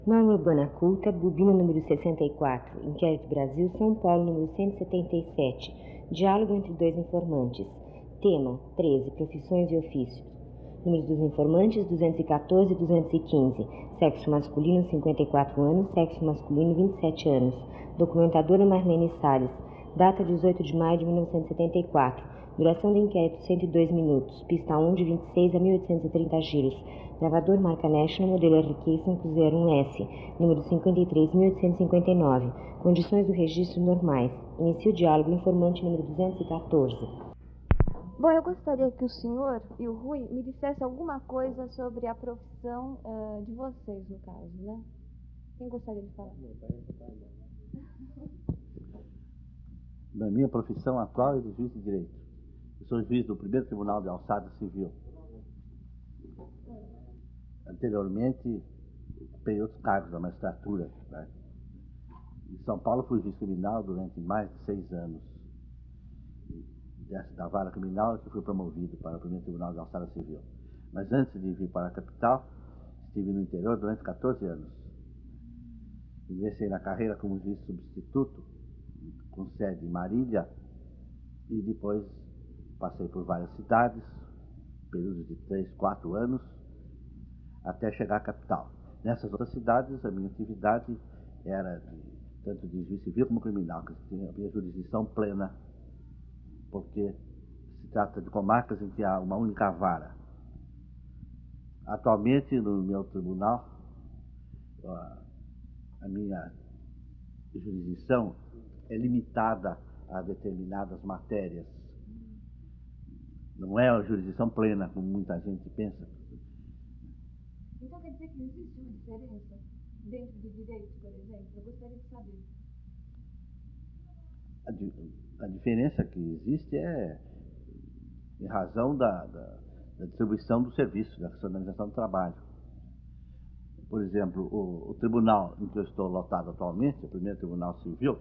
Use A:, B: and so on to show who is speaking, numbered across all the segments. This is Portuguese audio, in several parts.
A: Norma Urbana Culta, bobina número 64, Inquérito Brasil, São Paulo, número 177, diálogo entre dois informantes. Tema, 13, profissões e ofícios. Números dos informantes, 214 e 215. Sexo masculino, 54 anos, sexo masculino, 27 anos. Documentadora Marlene Salles. Data 18 de maio de 1974. Duração do inquérito, 102 minutos. Pista 1, de 26 a 1830 giros. Gravador marca National, modelo RQ501S, número 53.859. Condições do registro normais. Inicia o diálogo informante número 214.
B: Bom, eu gostaria que o senhor e o Rui me dissessem alguma coisa sobre a profissão de vocês, no caso, né? Quem gostaria de falar?
C: Na minha profissão atual é de juiz de direito. Eu sou juiz do primeiro Tribunal de Alçada Civil. Anteriormente, ocupei outros cargos da magistratura. Né? Em São Paulo fui juiz criminal durante mais de 6 anos. Da vara criminal que fui promovido para o primeiro Tribunal de Alçada Civil. Mas antes de vir para a capital, estive no interior durante 14 anos. Ingressei na carreira como juiz substituto, com sede em Marília, e depois passei por várias cidades, períodos de 3, 4 anos, até chegar à capital. Nessas outras cidades, a minha atividade era tanto de juiz civil como criminal, que havia jurisdição plena, porque se trata de comarcas em que há uma única vara. Atualmente, no meu tribunal, a minha jurisdição é limitada a determinadas matérias. Não é uma jurisdição plena, como muita gente pensa.
B: Então quer dizer que existe uma diferença dentro do direito, por exemplo? Eu gostaria de saber.
C: A diferença que existe é em razão da distribuição do serviço, da racionalização do trabalho. Por exemplo, o tribunal em que eu estou lotado atualmente, o primeiro Tribunal Civil,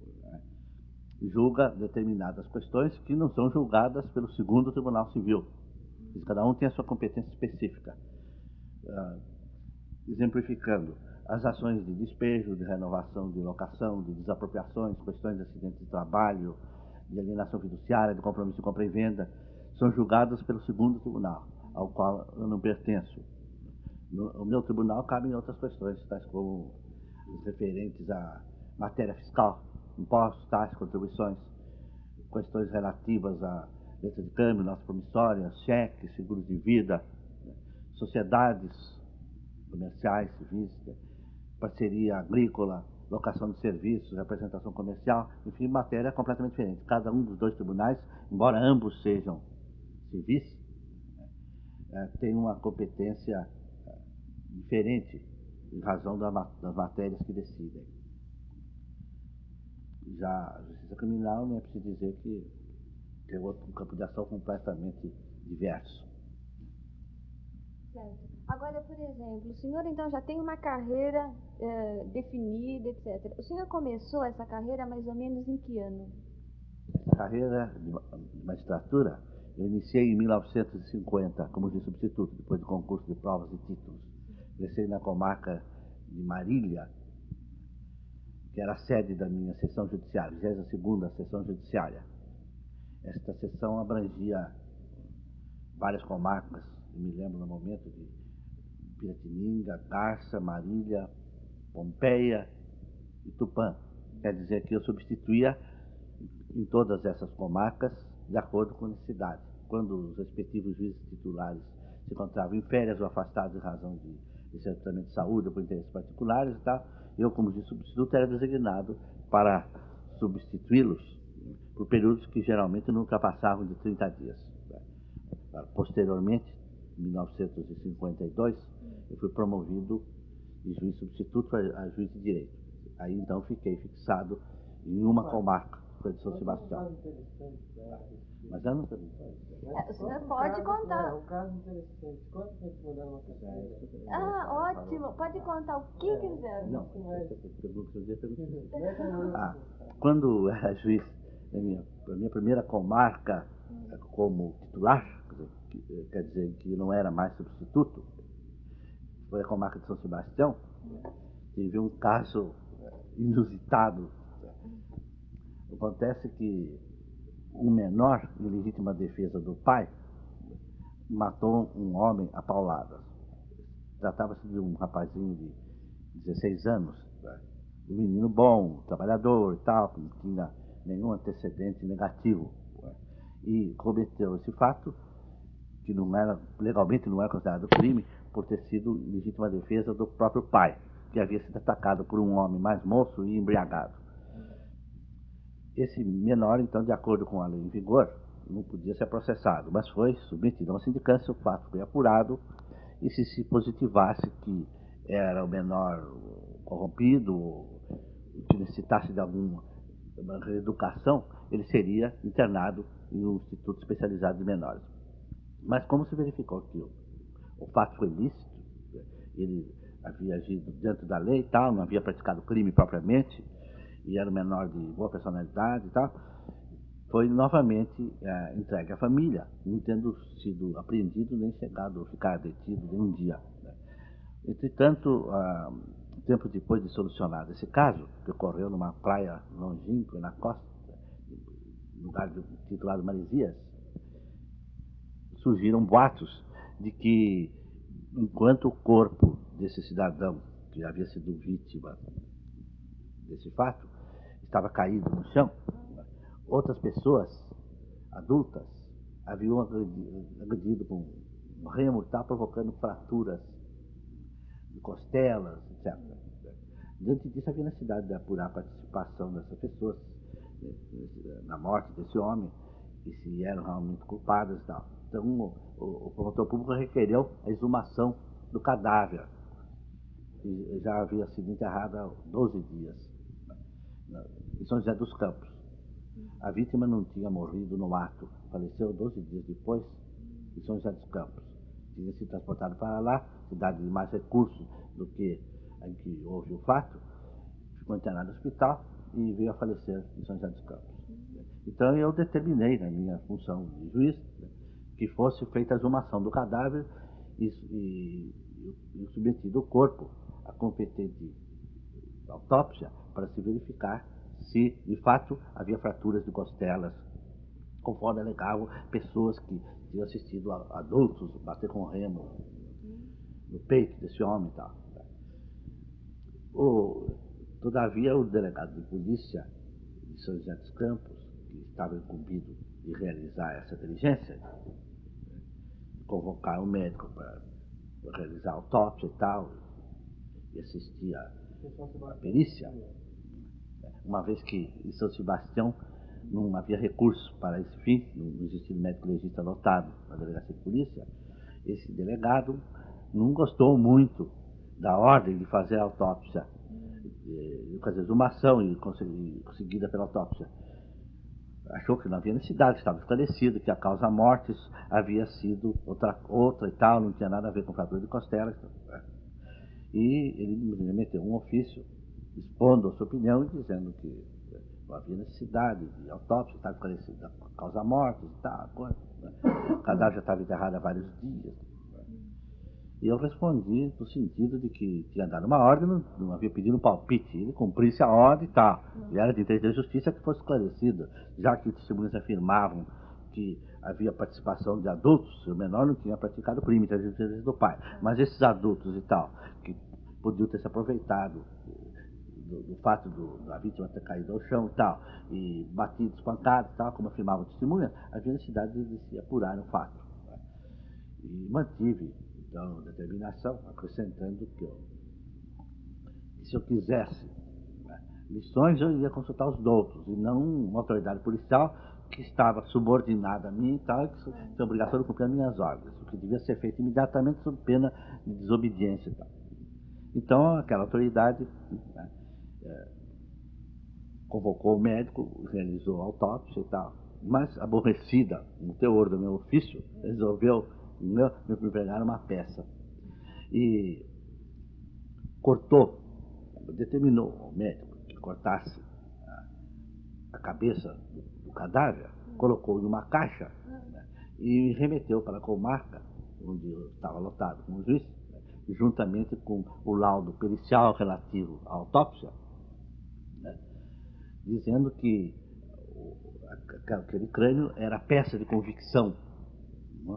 C: julga determinadas questões que não são julgadas pelo segundo Tribunal Civil. Cada um tem a sua competência específica. Exemplificando, as ações de despejo, de renovação, de locação, de desapropriações, questões de acidente de trabalho, de alienação fiduciária, de compromisso de compra e venda, são julgadas pelo segundo tribunal, ao qual eu não pertenço. No meu tribunal cabem outras questões, tais como os referentes à matéria fiscal, impostos, taxas, contribuições, questões relativas à letra de câmbio, notas promissórias, cheques, seguros de vida, sociedades comerciais, civis, parceria agrícola, locação de serviços, representação comercial, enfim, matéria completamente diferente. Cada um dos dois tribunais, embora ambos sejam civis, tem uma competência diferente em razão das matérias que decidem. Já a justiça criminal, não é preciso dizer que tem um campo de ação completamente diverso.
B: Certo. Agora, por exemplo, o senhor então já tem uma carreira definida, etc. O senhor começou essa carreira mais ou menos em que ano?
C: A carreira de magistratura eu iniciei em 1950 como juiz substituto, depois do concurso de provas e títulos. Ingressei na comarca de Marília, que era a sede da minha seção judiciária, 22ª seção judiciária. Esta seção abrangia várias comarcas, eu me lembro no momento de Piratininga, Garça, Marília, Pompeia e Tupã. Quer dizer que eu substituía em todas essas comarcas de acordo com a necessidade. Quando os respectivos juízes titulares se encontravam em férias ou afastados em razão de seu tratamento de saúde ou por interesses particulares e tal, eu, como juiz substituto, era designado para substituí-los por períodos que geralmente não ultrapassavam de 30 dias. Posteriormente, em 1952, eu fui promovido de juiz substituto a juiz de direito. Aí então fiquei fixado em uma comarca, foi de São Sebastião. Mas eu não...
B: O senhor pode contar.
D: É um caso interessante. Quanto tempo mudaram uma carreira?
B: Ah, ótimo. Pode contar o que quiser.
C: Não, quando eu era juiz, a minha primeira comarca como titular, quer dizer que não era mais substituto, foi a comarca de São Sebastião, tive um caso inusitado. Acontece que um menor, em legítima defesa do pai, matou um homem a pauladas. Tratava-se de um rapazinho de 16 anos, um menino bom, trabalhador e tal, que não tinha nenhum antecedente negativo. E cometeu esse fato, que não era, legalmente não era considerado crime, por ter sido legítima defesa do próprio pai, que havia sido atacado por um homem mais moço e embriagado. Esse menor, então, de acordo com a lei em vigor, não podia ser processado, mas foi submetido a uma sindicância, o fato foi apurado, e se positivasse que era o menor corrompido, que necessitasse de alguma reeducação, ele seria internado em um instituto especializado de menores. Mas como se verificou que o fato foi lícito, ele havia agido dentro da lei e tal, não havia praticado crime propriamente, e era um menor de boa personalidade e tal, foi novamente entregue à família, não tendo sido apreendido nem chegado a ficar detido nem um dia. Entretanto, tempo depois de solucionado esse caso, que ocorreu numa praia longínqua na costa, lugar titulado Maresias, surgiram boatos de que, enquanto o corpo desse cidadão, que havia sido vítima desse fato, estava caído no chão, outras pessoas adultas haviam agredido com um remo, provocando fraturas de costelas, etc. Diante disso, havia necessidade de apurar a participação dessas pessoas na morte desse homem, e se eram realmente culpadas e tal. Então, o promotor público requereu a exumação do cadáver, que já havia sido enterrado há 12 dias, em São José dos Campos. A vítima não tinha morrido no ato, faleceu 12 dias depois, em São José dos Campos. Tinha sido transportado para lá, cidade de mais recursos do que em que houve o fato, ficou internado no hospital e veio a falecer em São José dos Campos. Então eu determinei, na minha função de juiz, que fosse feita a exumação do cadáver e submetido o corpo à competente autópsia para se verificar se, de fato, havia fraturas de costelas, conforme alegavam pessoas que tinham assistido a adultos bater com remo no peito desse homem e tal. Todavia, o delegado de polícia de São José dos Campos, que estava incumbido de realizar essa diligência, convocar um médico para realizar a autópsia e tal, e assistir a perícia, uma vez que em São Sebastião não havia recurso para esse fim, não existia médico legista anotado na delegacia de polícia, esse delegado não gostou muito da ordem de fazer a autópsia, de fazer exumação e seguida pela autópsia. Achou que não havia necessidade, estava esclarecido que a causa mortis havia sido outra e tal, não tinha nada a ver com fratura de costelas. E ele me remeteu um ofício expondo a sua opinião e dizendo que não havia necessidade de autópsia, estava esclarecido a causa mortis e tal, o cadáver já estava enterrado há vários dias. E eu respondi no sentido de que tinha dado uma ordem, não havia pedido um palpite, ele cumprisse a ordem e tal. E era de interesse da justiça que fosse esclarecido, já que testemunhas afirmavam que havia participação de adultos, o menor não tinha praticado crime, tinha de interesse do pai. Mas esses adultos e tal, que podiam ter se aproveitado do fato da vítima ter caído ao chão e tal, e batido, espancado e tal, como afirmavam testemunhas, havia necessidade de se apurar o fato. E mantive, então, determinação, acrescentando que se eu quisesse lições, eu ia consultar os doutos, e não uma autoridade policial que estava subordinada a mim e tal, que tinha obrigação de cumprir as minhas ordens, o que devia ser feito imediatamente sob pena de desobediência e tal. Então, aquela autoridade convocou o médico, realizou a autópsia e tal, mas, aborrecida no teor do meu ofício, resolveu me pregar uma peça. E determinou ao médico que cortasse a cabeça do cadáver, colocou em uma caixa, e remeteu para a comarca, onde eu estava lotado como juiz, juntamente com o laudo pericial relativo à autópsia, né, dizendo que aquele crânio era peça de convicção, né?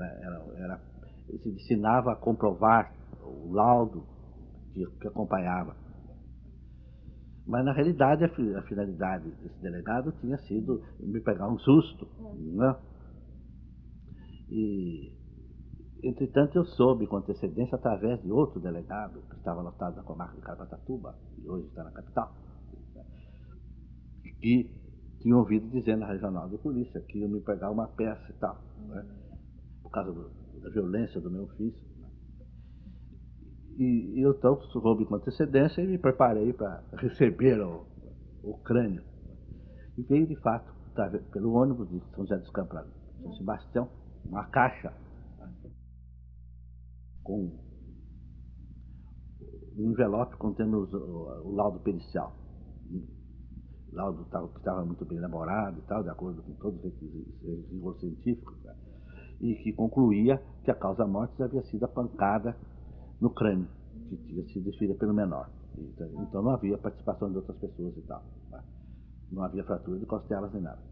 C: Se destinava a comprovar o laudo que acompanhava. Mas, na realidade, a finalidade desse delegado tinha sido me pegar um susto, né? E, entretanto, eu soube com antecedência, através de outro delegado, que estava lotado na comarca de Caraguatatuba, e hoje está na capital, que tinha ouvido dizer na regional de polícia que iam me pegar uma peça e tal, né? Por causa da violência do meu ofício. E eu então soube com antecedência e me preparei para receber o crânio. E veio, de fato, pelo ônibus de São José dos Campos para São Sebastião, uma caixa, né, com um envelope contendo o laudo pericial. O laudo que estava muito bem elaborado e tal, de acordo com todos os rigores científicos, né, e que concluía que a causa-morte havia sido a pancada no crânio, que tinha sido desferida pelo menor. Então não havia participação de outras pessoas e tal, né? Não havia fratura de costelas nem nada.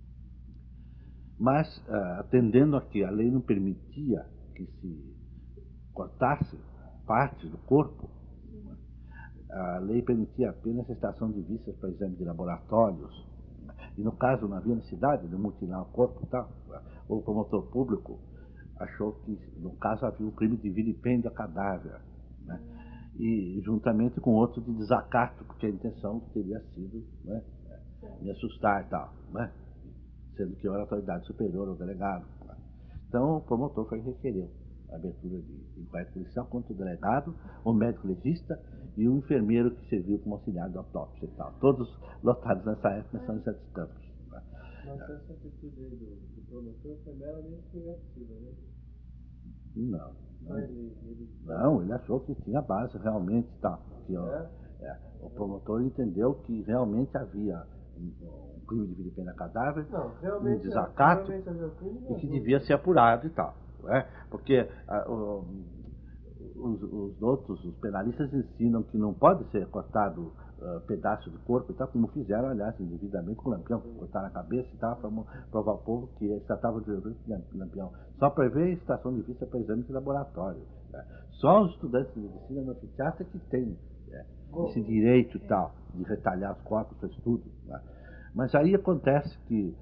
C: Mas, atendendo a que a lei não permitia que se cortasse partes do corpo, né, a lei permitia apenas a estação de vistas para exame de laboratórios, né? E no caso não havia necessidade de mutilar o corpo e tal, né? O promotor público achou que, no caso, havia um crime de vilipêndio a cadáver, né? E juntamente com outro de desacato, porque a intenção teria sido, né, me assustar e tal, né? Sendo que eu era a autoridade superior ao delegado, né? Então o promotor foi requereu a abertura de inquérito policial contra o delegado, o médico legista e o enfermeiro que serviu como auxiliar de autópsia e tal, todos lotados nessa época em São José dos Campos, né?
D: Mas essa atitude aí do promotor foi meramente negativa, né?
C: Não, ele achou que tinha base realmente, tá? Que, o promotor entendeu que realmente havia um crime de vilipêndio a cadáver, um desacato, e que devia ser apurado e tal, né? Porque os penalistas ensinam que não pode ser cortado pedaço de corpo e tal, como fizeram, aliás, indevidamente com o Lampião, cortaram a cabeça e tal, para provar ao povo que eles tratavam de Lampião. Só prevê estação de vista para exame de laboratório, né? Só os estudantes de medicina no anfiteatro que têm, né, esse direito e tal, de retalhar os corpos para estudo, né? Mas aí acontece que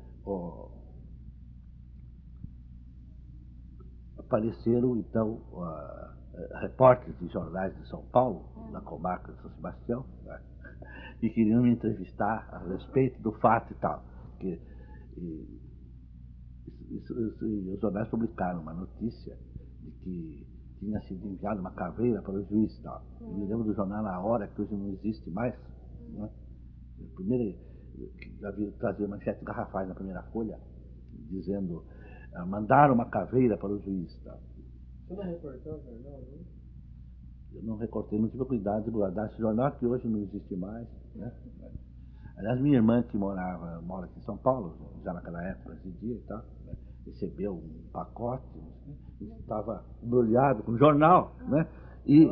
C: apareceram, então, repórteres de jornais de São Paulo, na comarca de São Sebastião, né, e queriam me entrevistar a respeito do fato e tal. E os jornais publicaram uma notícia de que tinha sido enviada uma caveira para o juiz e tal. Eu me lembro do jornal Na Hora, que hoje não existe mais, né? Primeiro, trazia manchete garrafais na primeira folha, dizendo: mandaram uma caveira para o juiz. Tá?
D: Você não recortou o jornal, não?
C: Eu não recortei, não tive cuidado de guardar esse jornal, que hoje não existe mais, né? Aliás, minha irmã, que mora aqui em São Paulo, já naquela época, residia e tal, né, recebeu um pacote, né, e estava embrulhado com jornal, né? E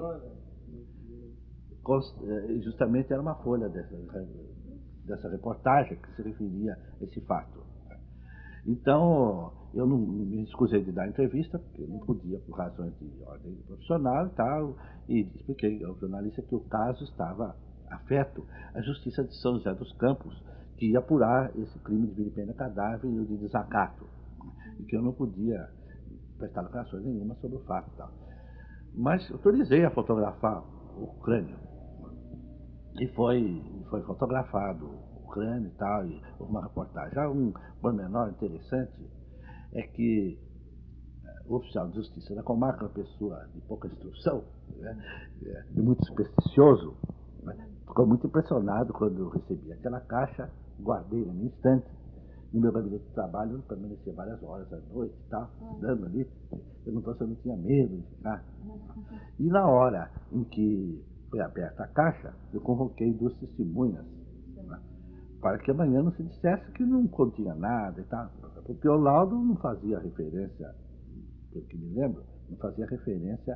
C: justamente era uma folha dessa reportagem que se referia a esse fato. Então, eu não me escusei de dar entrevista, porque não podia, por razões de ordem profissional e tal, e expliquei ao jornalista que o caso estava afeto à Justiça de São José dos Campos, que ia apurar esse crime de vilipêndio a cadáver e o de desacato, e que eu não podia prestar declarações nenhuma sobre o fato e tal. Mas autorizei a fotografar o crânio, e foi fotografado o crânio e tal, e uma reportagem. Já um pormenor interessante é que o oficial de justiça da comarca, uma pessoa de pouca instrução, né, e muito supersticioso, né, ficou muito impressionado quando eu recebi aquela caixa, guardei na minha estante, no meu gabinete de trabalho, eu permanecia várias horas à noite e tal, estudando ali, perguntou se eu não tinha medo de ficar. E na hora em que foi aberta a caixa, eu convoquei 2 testemunhas, né, para que amanhã não se dissesse que não continha nada e tal, porque o laudo não fazia referência, pelo que me lembro, não fazia referência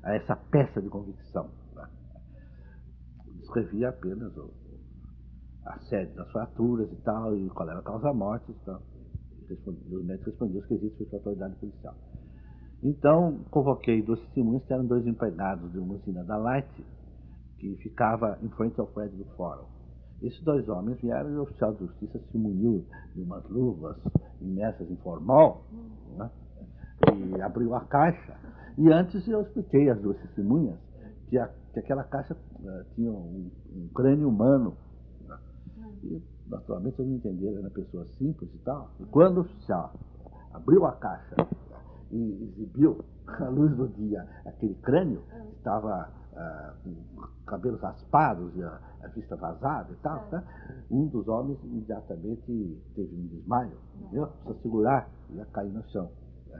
C: a essa peça de convicção. Né? Descrevia apenas a sede das fraturas e tal, e qual era a causa-morte e tal. Os médicos respondiam os quesitos para a autoridade policial. Então, convoquei 2 testemunhas, que eram 2 empregados de uma usina da Light, que ficava em frente ao prédio do fórum. Esses 2 homens vieram e o oficial de justiça se muniu de umas luvas imersas em formol, né? E abriu a caixa. E antes eu expliquei às 2 testemunhas que aquela caixa tinha um crânio humano. Né? E, naturalmente, eles não entenderam, era uma pessoa simples e tal. E quando o oficial abriu a caixa e exibiu, à luz do dia, aquele crânio, estava com cabelos raspados e a vista vazada e tal, tá? Um dos homens imediatamente teve um desmaio, entendeu? Precisa segurar, ia cair no chão. Né?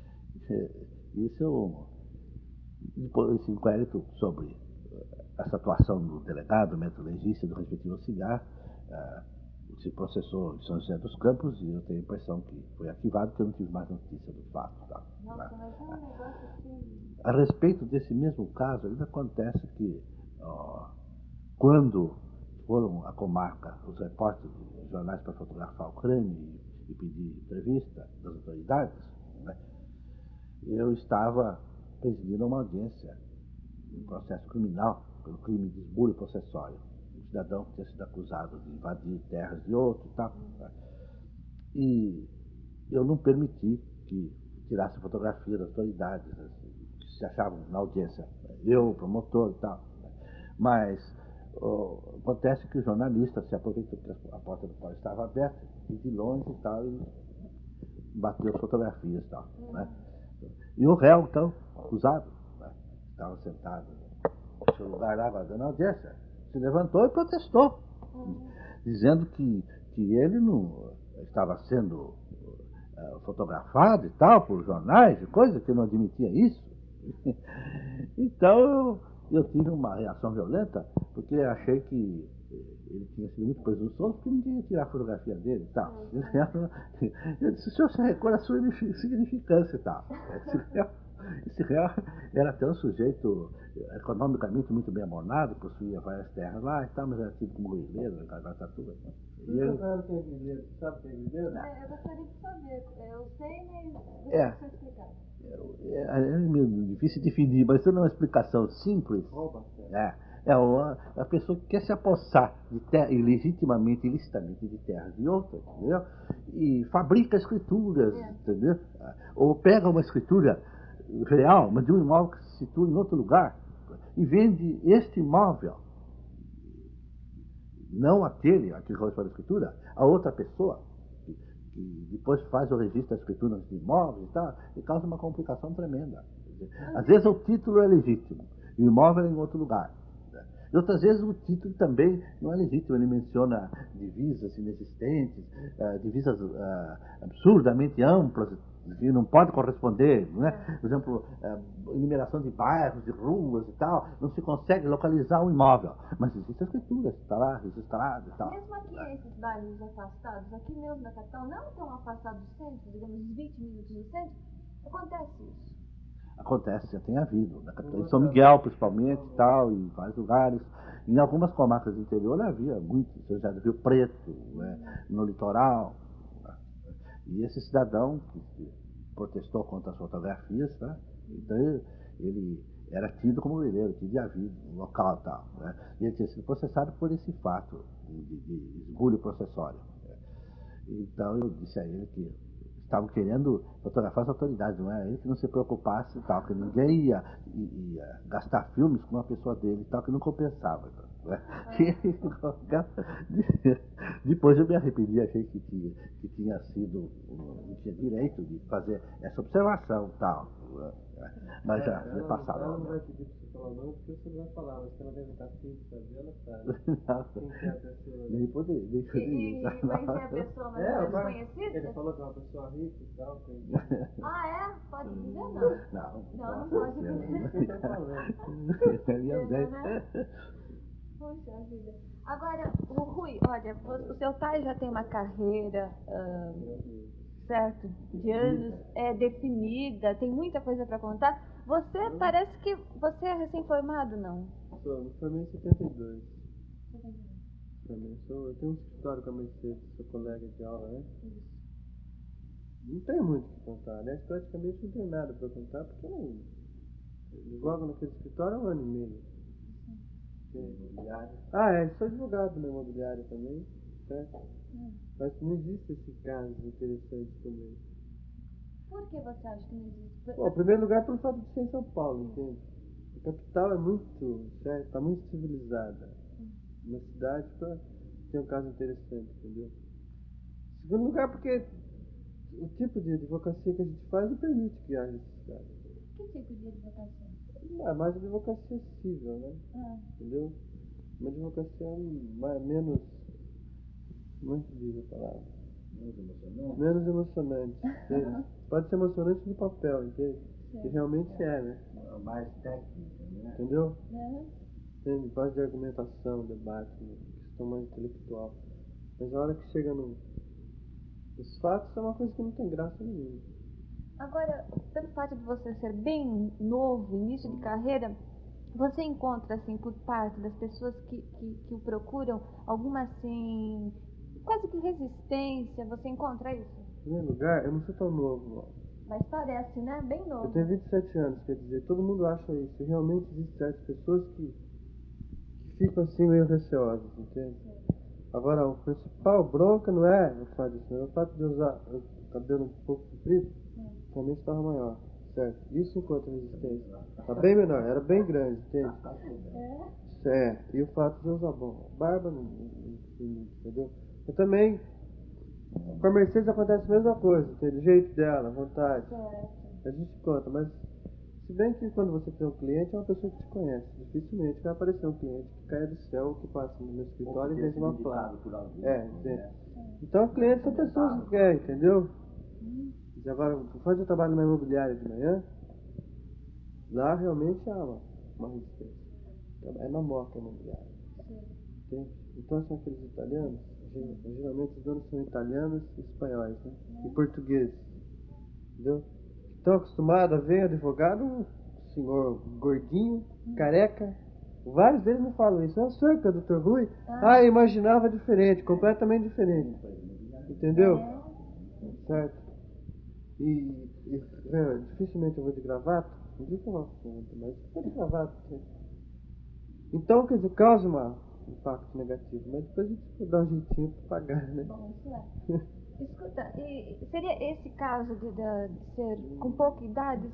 C: Depois esse inquérito sobre essa atuação do delegado, do médico legista, do respectivo auxiliar, se processou em São José dos Campos e eu tenho a impressão que foi arquivado, porque eu não tive mais notícia do fato. Tá?
B: Nossa, mas é um negócio assim...
C: A respeito desse mesmo caso, ainda acontece que quando foram à comarca os repórteres de jornais para fotografar o crânio e pedir entrevista das autoridades, né, eu estava presidindo uma audiência em processo criminal pelo crime de esbulho processório. Um cidadão que tinha sido acusado de invadir terras de outro e tal. Né? E eu não permiti que tirasse fotografia das autoridades, que se achavam na audiência, eu, o promotor e tal. Mas acontece que o jornalista se aproveitou que a porta do fórum estava aberta e de longe e tal, e bateu as fotografias e tal. Né? E o réu, então, acusado, né, estava sentado no seu lugar lá, aguardando a audiência, se levantou e protestou, dizendo que ele não estava sendo fotografado e tal, por jornais e coisa, que não admitia isso. Então eu tive uma reação violenta, porque achei que ele tinha sido muito presunçoso, porque ninguém ia tirar a fotografia dele e tal. Eu disse, o senhor se recolhe a sua insignificância e tal. Esse réu era até um sujeito economicamente muito bem abonado, possuía várias terras lá e tal, mas era tido como guerrilheiro, Caraguatatuba.
D: E ele... Sabe o que é guerrilheiro? Sabe o que é guerrilheiro?
B: Eu gostaria de saber. Eu sei, mas gostaria de explicar.
C: É meio difícil definir, mas isso não é uma explicação simples. A pessoa que quer se apossar de terra, ilegitimamente, ilicitamente de terras de outra, entendeu? E fabrica escrituras, entendeu? Ou pega uma escritura real, mas de um imóvel que se situa em outro lugar, e vende este imóvel, não aquele que corresponde à escritura, a outra pessoa, que depois faz o registro da escritura de imóveis e tal, e causa uma complicação tremenda. Às vezes o título é legítimo, e o imóvel é em outro lugar. E outras vezes o título também não é legítimo, ele menciona divisas inexistentes, divisas absurdamente amplas, que não pode corresponder, né? Por exemplo, enumeração de bairros, de ruas e tal, não se consegue localizar um imóvel, mas existe a escritura, está lá registrado e tal.
B: Mesmo aqui nesses bairros afastados, aqui mesmo na capital, não tão afastados do centro, digamos 20 minutos do centro, acontece isso.
C: Acontece, já tem havido, na capital, em São Miguel principalmente e tal, em vários lugares. Em algumas comarcas do interior havia muito, São José do Rio Preto, né, no litoral. E esse cidadão que protestou contra as fotografias, né, então ele era tido como guerreiro, tinha havido no local e tal. Né, e ele tinha sido processado por esse fato de esbulho processório. Né. Então eu disse a ele que estavam querendo fotografar as autoridades, não era ele que não se preocupasse e tal, que ninguém ia gastar filmes com uma pessoa dele e tal, que não compensava. Né? Depois eu me arrependi, achei que tinha sido, não tinha direito de fazer essa observação e tal. Mas já passaram.
D: Ela não vai pedir para você falar não, porque você vai falar, mas ela deve estar fixa dela, sabe? Quem que é a pessoa?
C: Nem poder.
B: Mas é a pessoa mais desconhecida?
D: Ele falou que é uma pessoa rica e tal.
B: Ah, é? Pode dizer não.
C: Não
B: pode dizer. Poxa vida. Agora, o Rui, olha, o seu pai já tem uma carreira, certo, de anos, é definida, tem muita coisa para contar, Você parece que você é recém-formado, não?
D: Sou, me formei em 72. Eu tenho um escritório com a Mercedes, sou colega de aula, né? Não tenho muito o que contar, né? Praticamente não tenho nada para contar, porque eu jogo naquele escritório há 1 ano e meio.
C: Imobiliário.
D: Sou advogado na imobiliária também, certo? Mas não existe esse caso interessante também.
B: Por que você acha que não existe?
D: Bom, em primeiro lugar, pelo fato de ser em São Paulo, entende? A capital é muito, certo? Está muito civilizada. Uma cidade para ter um caso interessante, entendeu? Em segundo lugar, porque o tipo de advocacia que a gente faz não permite que haja essa cidade.
B: Que tipo de advocacia?
D: É mais advocacia civil, né? Entendeu? Uma advocacia menos. Como é que diz a palavra? Menos emocionante. Entende? Pode ser emocionante no papel, entende? Que realmente é, né?
C: Mais técnica, né?
D: Entendeu? Entende? Base de argumentação, debate, né? Questão mais intelectual. Mas a hora que chega nos fatos é uma coisa que não tem graça nenhuma.
B: Agora, pelo fato de você ser bem novo, início de carreira, você encontra, assim, por parte das pessoas que o procuram, alguma, assim, quase que resistência? Você encontra isso?
D: Em primeiro lugar, eu não sou tão novo, não.
B: Mas parece, né? Bem novo.
D: Eu tenho 27 anos, quer dizer, todo mundo acha isso. E realmente existem certas pessoas que ficam assim meio receosas, entende? Agora, o principal bronca não é o fato disso, é o fato de usar o cabelo um pouco comprido, realmente estava maior, certo? Isso enquanto resistência. Está bem menor, era bem grande, entende? E o fato de usar barba, entendeu? Eu também, com a Mercedes acontece a mesma coisa, entende? O jeito dela, a vontade. A gente conta, mas se bem que quando você tem um cliente, é uma pessoa que te conhece. Dificilmente vai aparecer um cliente que caia do céu, que passa no meu escritório e veja uma placa. Entende? Então, clientes são pessoas que querem, entendeu? E agora, quando eu trabalho numa imobiliária de manhã, lá realmente há uma resistência. É na moca imobiliária. Entende? Então, são aqueles italianos, geralmente os donos são italianos e espanhóis, né? E portugueses. Entendeu? Estão acostumados a ver advogado, um senhor gordinho, careca. Vários deles me falam isso. O senhor que é o Dr. Rui? Eu imaginava diferente, completamente diferente. Entendeu? Certo? E dificilmente eu vou de gravata. Não digo que eu gosto muito, mas eu vou de gravata. Então, quer dizer, causa um impacto negativo. Mas depois a gente dá um jeitinho para pagar, né?
B: Bom, isso é. Escuta, e seria esse caso de ser com pouca idade,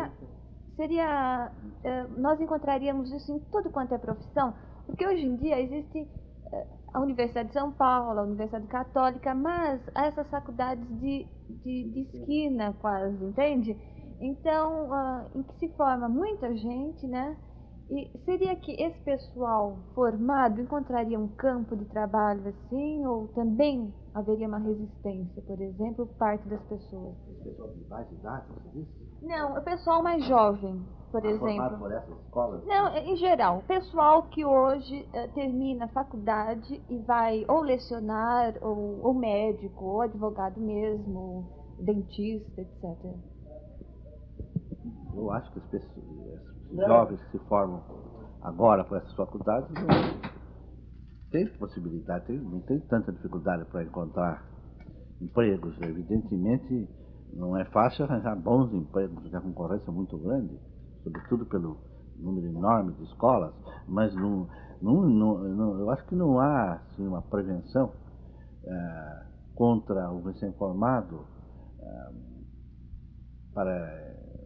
B: nós encontraríamos isso em tudo quanto é profissão? Porque hoje em dia existe a Universidade de São Paulo, a Universidade Católica, mas há essas faculdades de esquina quase, entende? Então, em que se forma muita gente, né? E seria que esse pessoal formado encontraria um campo de trabalho assim, ou também haveria uma resistência, por exemplo, por parte das pessoas?
C: Esse pessoal de mais idade, você disse?
B: Não, o pessoal mais jovem, por exemplo.
C: Formado por essas escolas?
B: Não, em geral, o pessoal que hoje termina a faculdade e vai ou lecionar, ou médico, ou advogado mesmo, dentista, etc.
C: Eu acho que esses jovens que se formam agora por essas faculdades não tem possibilidade, não tem tanta dificuldade para encontrar empregos. Evidentemente, não é fácil arranjar bons empregos, porque a concorrência é muito grande, sobretudo pelo número enorme de escolas, mas eu acho que não há assim, uma prevenção contra o recém-formado para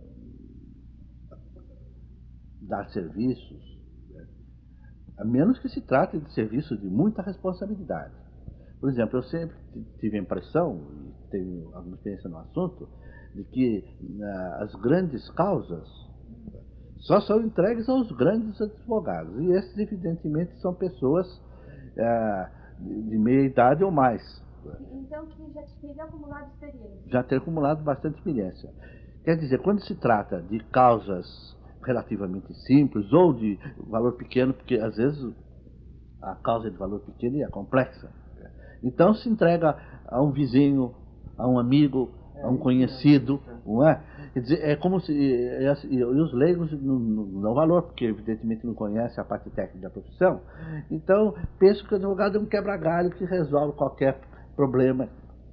C: dar serviços, a menos que se trate de serviços de muita responsabilidade. Por exemplo, eu sempre tive a impressão, e tenho alguma experiência no assunto, de que as grandes causas só são entregues aos grandes advogados. E esses, evidentemente, são pessoas de meia idade ou mais.
B: Então, que já teriam acumulado experiência.
C: Já ter acumulado bastante experiência. Quer dizer, quando se trata de causas relativamente simples ou de valor pequeno, porque às vezes a causa é de valor pequeno e é complexa. Então se entrega a um vizinho, a um amigo, a um conhecido, não é? Quer dizer, é como se... E os leigos não dão valor, porque evidentemente não conhecem a parte técnica da profissão. Então, penso que o advogado é um quebra-galho que resolve qualquer problema.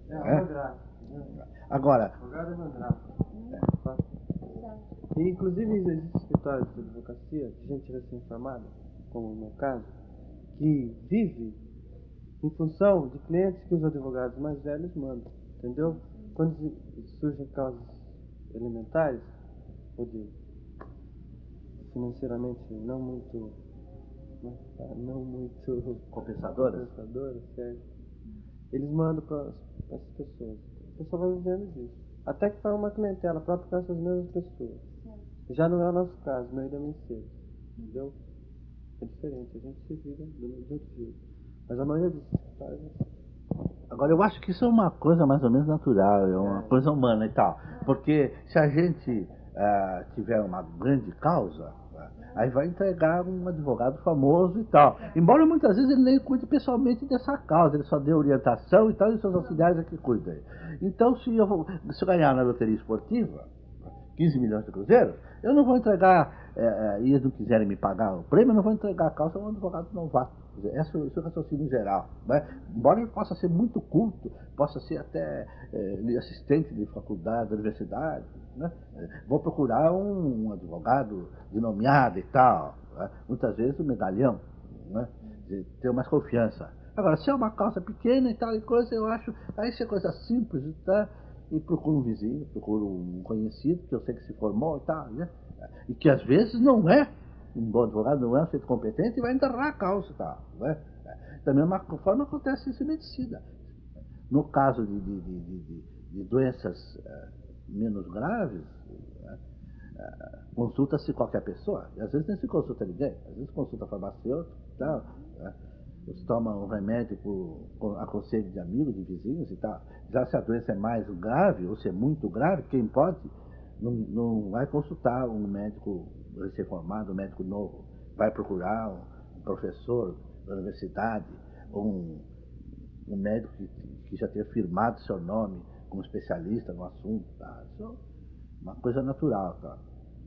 C: Agora...
D: Advogado é mandrapa. E, inclusive, existem escritórios de advocacia de gente recém-formada, como no meu caso, que vive em função de clientes que os advogados mais velhos mandam, entendeu? Quando surgem causas elementares, ou de financeiramente não muito
C: Compensadoras?
D: certo? Eles mandam para essas pessoas. A pessoa vai vivendo disso. Até que forma uma clientela própria com essas mesmas pessoas. Já não é o nosso caso, meu ainda é cedo, entendeu? É diferente, a gente se vira do outro jeito. Mas a maioria dos escritórios é assim.
C: Agora, eu acho que isso é uma coisa mais ou menos natural, é uma coisa humana e tal. Porque se a gente tiver uma grande causa, aí vai entregar um advogado famoso e tal. Embora muitas vezes ele nem cuide pessoalmente dessa causa, ele só dê orientação e tal, e seus auxiliares é que cuidam. Então, se eu ganhar na loteria esportiva 15 milhões de cruzeiros, eu não vou entregar, e eles não quiserem me pagar o prêmio, eu não vou entregar a causa a um advogado novato. Esse é o raciocínio geral. Né? Embora ele possa ser muito culto, possa ser até assistente de faculdade, de universidade, né? Vou procurar um advogado de nomeado e tal. Né? Muitas vezes o medalhão, né? De ter mais confiança. Agora, se é uma causa pequena e tal e coisa, eu acho, aí se é coisa simples, tá? E procuro um vizinho, procuro um conhecido, que eu sei que se formou e tal, né? E que às vezes não é um bom advogado, não é um sujeito competente e vai enterrar a causa e tal, né? Da mesma forma acontece isso em medicina. No caso de doenças menos graves, consulta-se qualquer pessoa, e às vezes nem se consulta ninguém, às vezes consulta farmacêutico e tal, né? Você toma um remédio por aconselho de amigos, de vizinhos e tal. Já se a doença é mais grave, ou se é muito grave, quem pode, não vai consultar um médico recém-formado, um médico novo. Vai procurar um professor da universidade, ou um médico que já tenha firmado seu nome como especialista no assunto. Tá? Isso é uma coisa natural. Tá?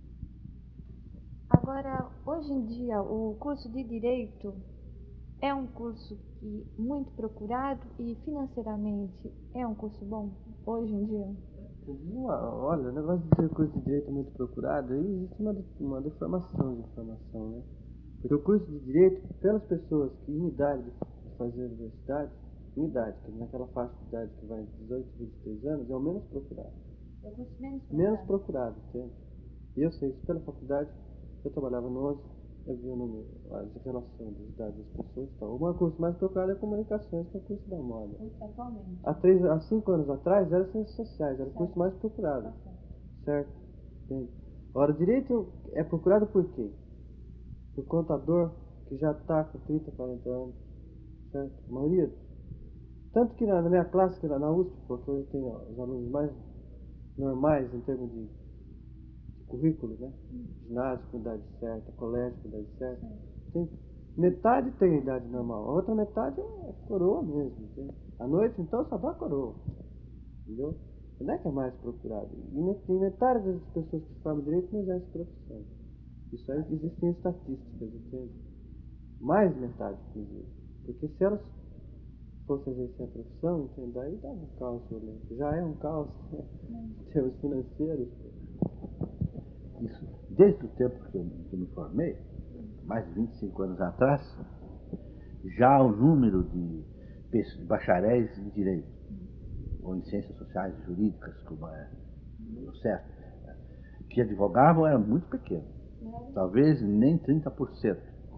B: Agora, hoje em dia, o curso de Direito é um curso muito procurado e financeiramente é um curso bom hoje em dia?
D: Olha, o negócio de ser curso de Direito muito procurado, aí existe uma deformação de informação, né? Porque o curso de Direito, pelas pessoas que em idade de fazer universidade, em idade, que naquela faixa de idade que vai de 18 a 23 anos, é o menos procurado.
B: É o curso
D: menos procurado, entende? E eu sei isso pela faculdade, eu trabalhava no 11, eu vi a relação das idades das pessoas e tal. O curso mais procurado é Comunicações, que é o curso da moda.
B: Atualmente?
D: Há 5 anos atrás era Ciências Sociais, era o curso mais procurado. Certo? Entende? Ora, Direito é procurado por quê? Por contador que já está com 30, 40 anos. Certo? A maioria. Tanto que na minha classe, que era na USP, porque eu tenho os alunos mais normais em termos de currículo, né? Ginásio com idade certa, colégio com idade certa. Metade tem idade normal, a outra metade é coroa mesmo, entende? À noite, então, só dá coroa, entendeu? Não é que é mais procurado. E metade das pessoas que formam direito não exercem profissão. Isso aí existem estatísticas, entende? Mais metade, inclusive. Porque se elas fossem exercer a profissão, entende? Aí dá um caos violento. Já é um caos, né? Em termos financeiros.
C: Isso, desde o tempo que eu me formei, mais de 25 anos atrás, já o número de bacharéis em Direito, ou em Ciências Sociais e Jurídicas, como é o certo, que advogavam era muito pequeno, talvez nem 30%.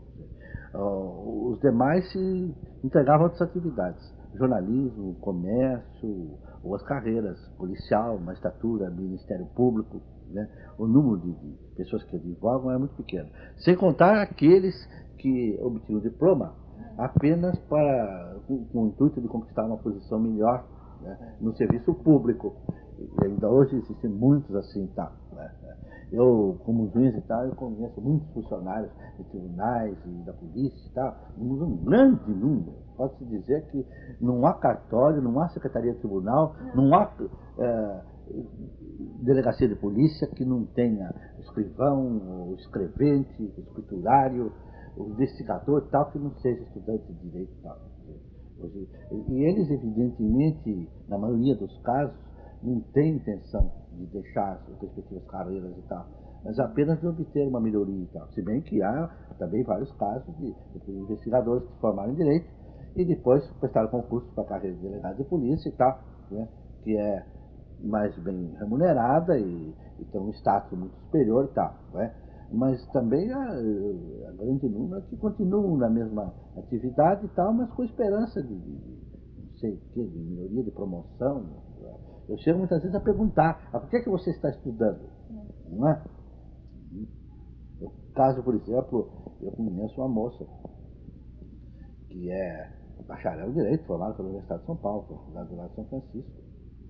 C: Os demais se entregavam a outras atividades, jornalismo, comércio, ou as carreiras, policial, magistratura, Ministério Público. Né? O número de pessoas que advogam é muito pequeno. Sem contar aqueles que obtinham o diploma apenas com o intuito de conquistar uma posição melhor, né, no serviço público. E ainda hoje existem muitos assim, tá? Né? Eu, como juiz e tal, eu conheço muitos funcionários de tribunais e da polícia e tal, um grande número. Pode-se dizer que não há cartório, não há secretaria de tribunal, não há delegacia de polícia que não tenha o escrivão, o escrevente, o escriturário, o investigador tal, que não seja estudante de direito tal. E eles, evidentemente, na maioria dos casos, não têm intenção de deixar as respectivas carreiras e tal, mas apenas de obter uma melhoria e tal. Se bem que há também vários casos de investigadores que se formaram em direito e depois prestaram concurso para a carreira de delegado de polícia e tal, né, que é mais bem remunerada e tem um status muito superior e tal, né? Mas também há grande número que continuam na mesma atividade e tal, mas com esperança de não sei o quê, de melhoria, de promoção. Eu chego muitas vezes a perguntar, por que você está estudando? Não é? No caso, por exemplo, eu conheço uma moça que é bacharel em Direito, formada pela Universidade de São Paulo, pela Universidade de São Francisco,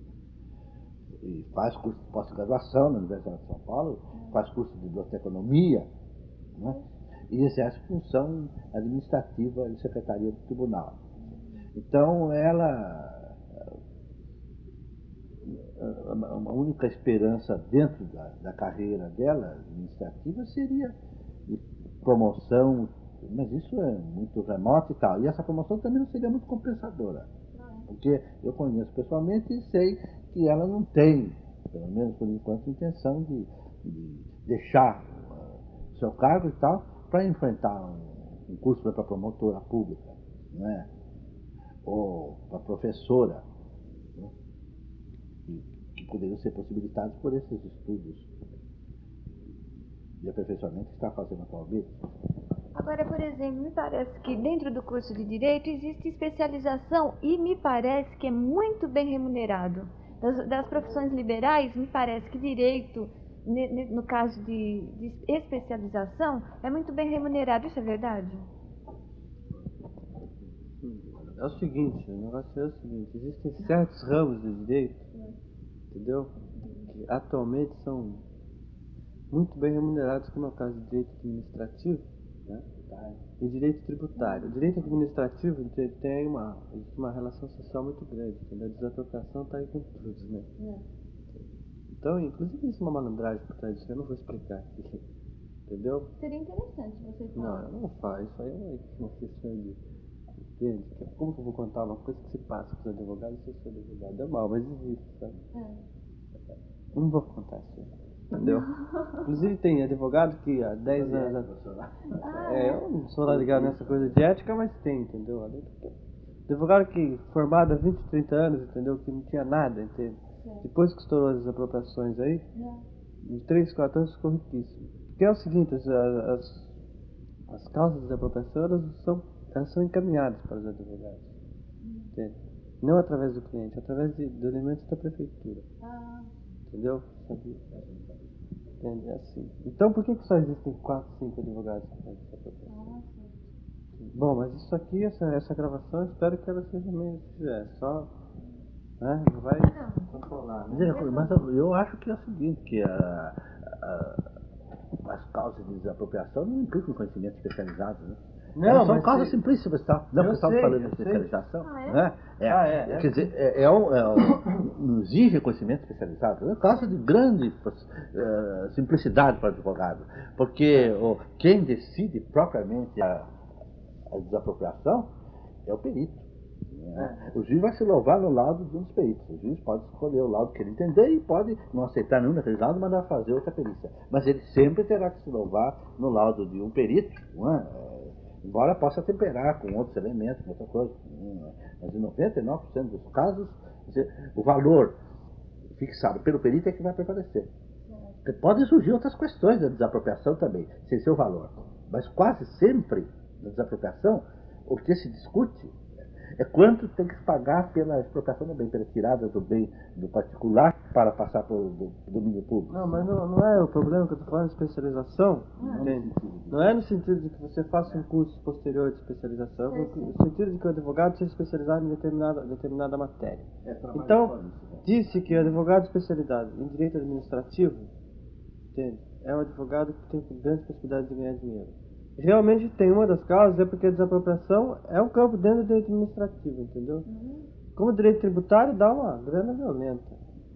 C: e faz curso de pós-graduação na Universidade de São Paulo, faz curso de biblioteconomia, né? E exerce função administrativa em secretaria do tribunal. Então, ela, a única esperança dentro da carreira dela administrativa seria de promoção, mas isso é muito remoto e tal. E essa promoção também não seria muito compensadora, porque eu conheço pessoalmente e sei que ela não tem, pelo menos por enquanto, intenção de deixar o seu cargo e tal para enfrentar um curso para promotora pública, né? Ou para professora, né? Que poderiam ser possibilitados por esses estudos de aperfeiçoamento que está fazendo atualmente.
B: Agora, por exemplo, me parece que dentro do curso de Direito existe especialização e me parece que é muito bem remunerado. Das profissões liberais, me parece que Direito, no caso de especialização, é muito bem remunerado. Isso é verdade?
D: É o seguinte, o negócio é o seguinte, existem certos ramos de Direito, entendeu? Que atualmente são muito bem remunerados, como é o caso de Direito Administrativo, né? E Direito Tributário. O Direito Administrativo tem uma relação social muito grande, entendeu? A desapropriação está aí com tudo, né? Então, inclusive, isso é uma malandragem por trás disso, eu não vou explicar aqui, entendeu?
B: Seria interessante você falar.
D: Não, eu não faço, isso aí é uma questão de... Entende? Como que eu vou contar uma coisa que se passa com os advogados se eu sou advogado? É mal, mas existe, sabe? Eu não vou contar isso, entendeu? Inclusive tem advogado que há 10 anos... eu não sou lá ligado nessa coisa de ética, mas tem, entendeu? Advogado que formado há 20, 30 anos, entendeu? Que não tinha nada, entende? Depois que estourou as desapropriações aí, em 3, 4 anos ficou riquíssimo. Porque é o seguinte, as causas de desapropriação, elas são encaminhadas para os advogados, entende? Não através do cliente, através de elementos da prefeitura, entendeu? Entende? É assim. Então por que só existem 4, 5 advogados que fazem desapropriação? Bom, mas isso aqui, essa gravação, eu espero que ela seja meio... só... né? Não vai controlar, né?
C: Mas eu acho que é o seguinte, que as causas de desapropriação não implicam conhecimento especializado, né?
D: Não,
C: são causas simplíssimas, tá? Não, que estava falando de especialização, né? Quer dizer, não exige conhecimento especializado. É um caso de grande simplicidade para o advogado, porque quem decide propriamente a desapropriação é o perito. O juiz vai se louvar no laudo de um dos peritos. O juiz pode escolher o laudo que ele entender e pode não aceitar nenhum daqueles laudos, mandar fazer outra perícia. Mas ele sempre terá que se louvar no laudo de um perito, não é? Embora possa temperar com outros elementos, com outra coisa. Mas em 99% dos casos, o valor fixado pelo perito é que vai prevalecer. Podem surgir outras questões da desapropriação também, sem seu valor. Mas quase sempre, na desapropriação, o que se discute é quanto tem que se pagar pela expropriação do bem, pela tirada do bem do particular para passar para o domínio público.
D: Não, mas não é o problema que eu estou falando de especialização, entende? Não é no sentido de que você faça um curso posterior de especialização, no sentido de que o advogado seja especializado em determinada matéria. Então, disse que o advogado especializado em direito administrativo, entende? É um advogado que tem grandes possibilidades de ganhar dinheiro. Realmente tem uma das causas, é porque a desapropriação é um campo dentro do direito administrativo, entendeu? Como o direito tributário dá uma grana violenta,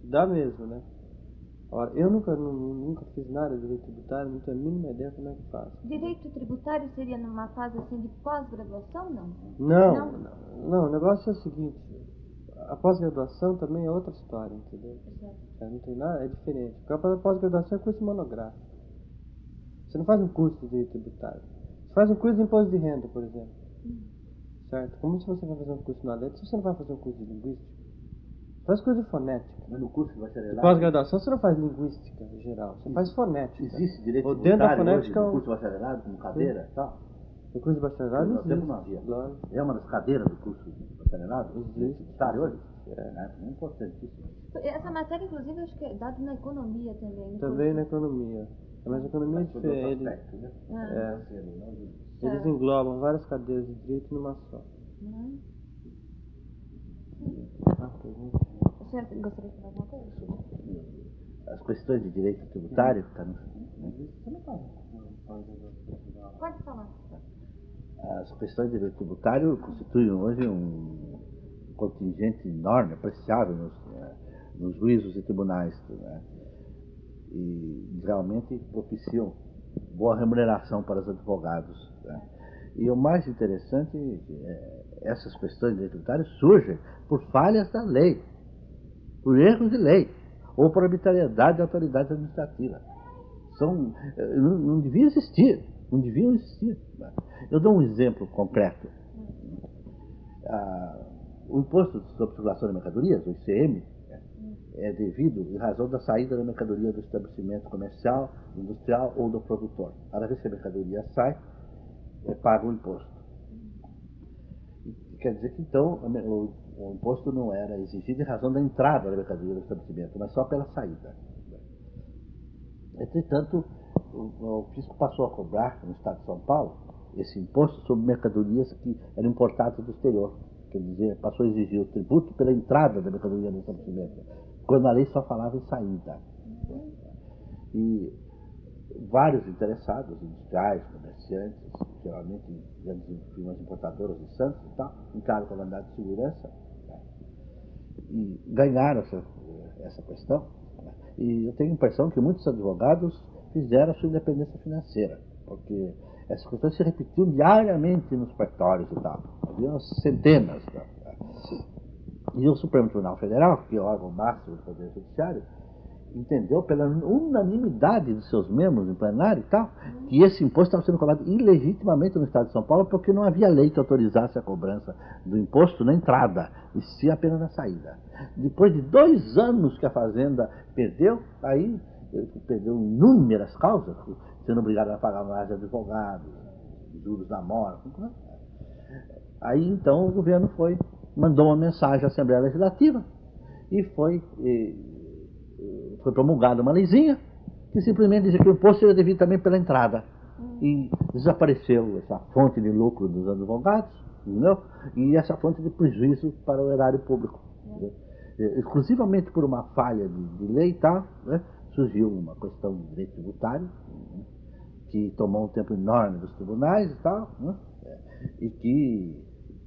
D: Dá mesmo, né? Ora, eu nunca fiz nada de direito tributário, não tenho a mínima ideia como é que faz.
B: Direito tributário seria numa fase assim de pós-graduação, não?
D: Não, o negócio é o seguinte, a pós-graduação também é outra história, entendeu? Não tem nada, é diferente. Porque a pós-graduação é curso monográfico. Você não faz um curso de direito tributário. Você faz um curso de imposto de renda, por exemplo. Certo? Como se você vai fazer um curso na letra, se você não vai fazer um curso de linguística. Faz curso de fonética.
C: Mas no curso de bacharelado...
D: De pós-graduação você não faz linguística em geral, você faz fonética.
C: Existe direito
D: dentro da
C: tributário
D: fonética,
C: hoje no curso de bacharelado, como cadeira e tal?
D: O curso de bacharelado
C: No tempo
D: existe.
C: não havia.
D: Claro.
C: É uma das cadeiras do curso de bacharelado?
D: Existe.
C: Tributário hoje? É importantíssimo.
B: Essa matéria, inclusive, acho que é dada na economia também. No
D: Também na
B: curso.
D: economia. Mas a economia é
C: Mas por outro
D: diferente.
C: aspecto, né?
D: Eles englobam várias cadeiras de direito numa só. Pergunta.
B: O senhor gostaria de falar alguma coisa?
C: As questões de direito tributário, tá no...
B: Pode falar.
C: As questões de direito tributário constituem hoje um contingente enorme, apreciável nos juízos e tribunais, né? E realmente propiciam boa remuneração para os advogados, né? E o mais interessante é essas questões de direito tributário surgem por falhas da lei, por erros de lei ou por arbitrariedade de autoridades administrativas. Não deviam existir. Eu dou um exemplo concreto. O Imposto sobre Circulação de Mercadorias, o ICM, é devido em razão da saída da mercadoria do estabelecimento comercial, industrial ou do produtor. Cada vez que a mercadoria sai, paga o imposto. Quer dizer que, então, o imposto não era exigido em razão da entrada da mercadoria do estabelecimento, mas só pela saída. Entretanto, o fisco passou a cobrar, no estado de São Paulo, esse imposto sobre mercadorias que eram importadas do exterior. Quer dizer, passou a exigir o tributo pela entrada da mercadoria no estabelecimento, quando a lei só falava em saída. E vários interessados, industriais, comerciantes, geralmente grandes firmas importadoras de Santos e tal, entraram com a mandado de segurança, né? E ganharam essa questão. Né? E eu tenho a impressão que muitos advogados fizeram a sua independência financeira, porque essas questões se repetiam diariamente nos cartórios e tal. Havia centenas. Né? E o Supremo Tribunal Federal, que é o órgão máximo do Poder Judiciário, entendeu pela unanimidade dos seus membros em plenário e tal, que esse imposto estava sendo cobrado ilegitimamente no estado de São Paulo, porque não havia lei que autorizasse a cobrança do imposto na entrada, e sim apenas na saída. Depois de 2 anos que a Fazenda perdeu, aí perdeu inúmeras causas, sendo obrigado a pagar mais de advogados, juros da mora. Aí então o governo mandou uma mensagem à Assembleia Legislativa e foi promulgada uma leizinha que simplesmente dizia que o imposto seria devido também pela entrada. E desapareceu essa fonte de lucro dos advogados, entendeu? E essa fonte de prejuízo para o erário público. Exclusivamente por uma falha de lei e tal, né? Surgiu uma questão de direito tributário, né? Que tomou um tempo enorme dos tribunais e tal, né? E que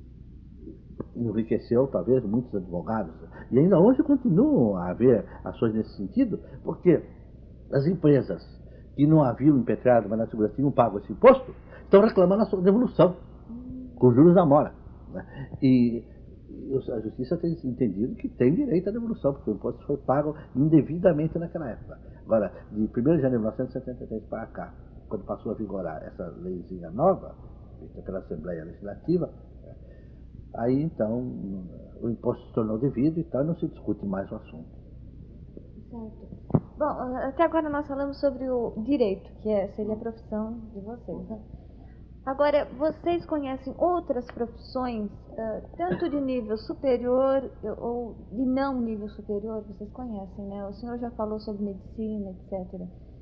C: enriqueceu talvez muitos advogados. E ainda hoje continuam a haver ações nesse sentido, porque as empresas que não haviam impetrado, mas na segurança tinham pago esse imposto, estão reclamando a sua devolução, com juros da mora. Né? E a justiça tem entendido que tem direito à devolução, porque o imposto foi pago indevidamente naquela época. Agora, de 1º de janeiro de 1973 para cá, quando passou a vigorar essa leizinha nova, feita pela Assembleia Legislativa, aí então o imposto se tornou devido e tal, não se discute mais o assunto.
B: Certo. Bom, até agora nós falamos sobre o direito, que seria a profissão de vocês, né? Agora, vocês conhecem outras profissões, tanto de nível superior ou de não nível superior, vocês conhecem, né? O senhor já falou sobre medicina, etc.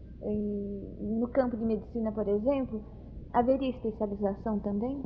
B: E no campo de medicina, por exemplo, haveria especialização também?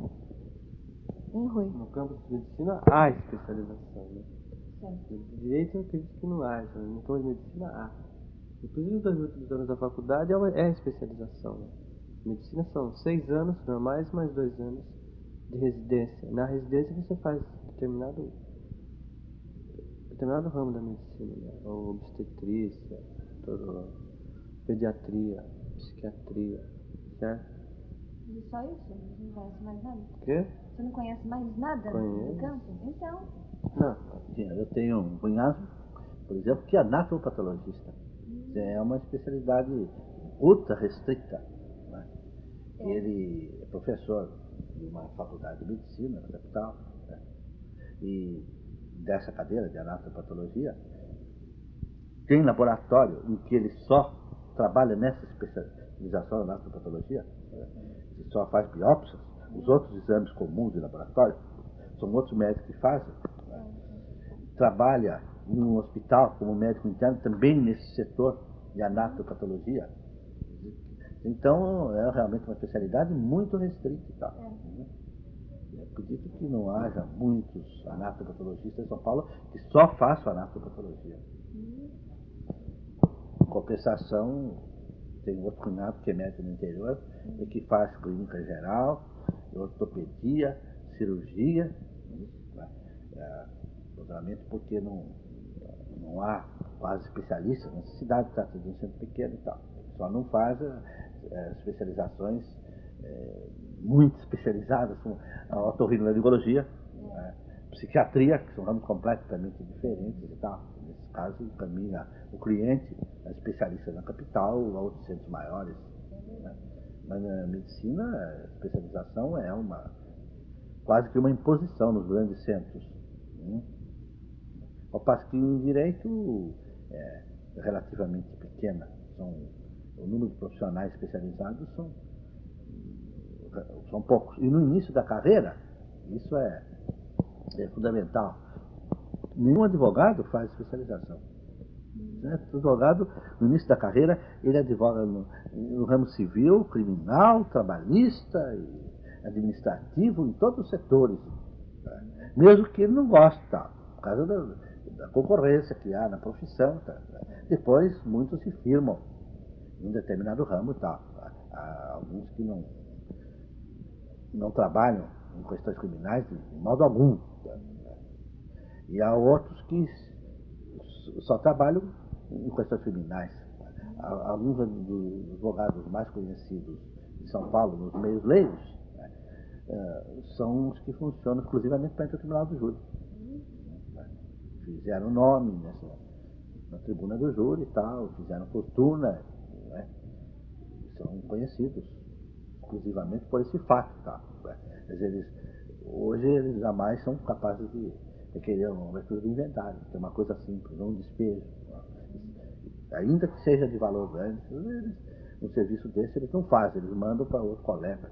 B: Rui?
D: No campo de medicina há especialização, né? Certo. De direito eu acredito que não haja, no campo de medicina há. Inclusive nos últimos anos da faculdade é especialização, né? Medicina são 6 anos normais mais 2 anos de residência. Na residência você faz determinado determinado ramo da medicina, né? Obstetrícia, pediatria, psiquiatria, certo?
B: E só isso? Você não conhece mais nada?
D: O quê?
B: Você não conhece mais nada
D: Conheço.
B: do campo? Então,
D: Não.
C: Eu tenho um cunhado, por exemplo, que é anatopatologista. É uma especialidade ultra restrita, né? Ele é professor de uma faculdade de medicina na capital, né? E dessa cadeira de anatopatologia tem laboratório em que ele só trabalha nessa especialização na anatopatologia, né? Ele só faz biópsias. Os outros exames comuns de laboratório são outros médicos que fazem, né? Trabalha em um hospital como médico interno também nesse setor de anatopatologia. Então é realmente uma especialidade muito restrita e tal, né? Eu acredito que não haja muitos anatopatologistas em São Paulo que só façam anatopatologia. Em compensação, tem outro cunhado que é médico no interior e que faz clínica geral, ortopedia, cirurgia, né? Naturalmente porque não há quase especialistas nessa cidade, trata de um centro pequeno e tal. Só não faz especializações muito especializadas, como a otorrinolaringologia, psiquiatria, que são ramos completamente diferentes e tal. Nesse caso, encaminha o cliente a especialista na capital ou a outros centros maiores, né? Mas na medicina, a especialização é quase que uma imposição nos grandes centros, né? Ao passo que em direito é relativamente pequena. O número de profissionais especializados são poucos. E no início da carreira, isso é fundamental. Nenhum advogado faz especialização. O advogado, no início da carreira, ele advoga no ramo civil, criminal, trabalhista, administrativo, em todos os setores, né? Mesmo que ele não goste, tá? Por causa da concorrência que há na profissão. Tá? Depois, muitos se firmam em um determinado ramo. Tá? Há alguns que não trabalham em questões criminais de modo algum. Tá? E há outros que só trabalham em questões criminais. Alguns dos advogados mais conhecidos de São Paulo, nos meios leigos, né, são os que funcionam exclusivamente para o Tribunal do Júri. Fizeram nome na tribuna do júri e tal, fizeram fortuna, né? São conhecidos exclusivamente por esse fato. Tá? Hoje eles jamais são capazes de querer uma abertura do inventário, que é uma coisa simples, não um despejo. Ainda que seja de valor grande, um serviço desse eles não fazem, eles mandam para outro colega.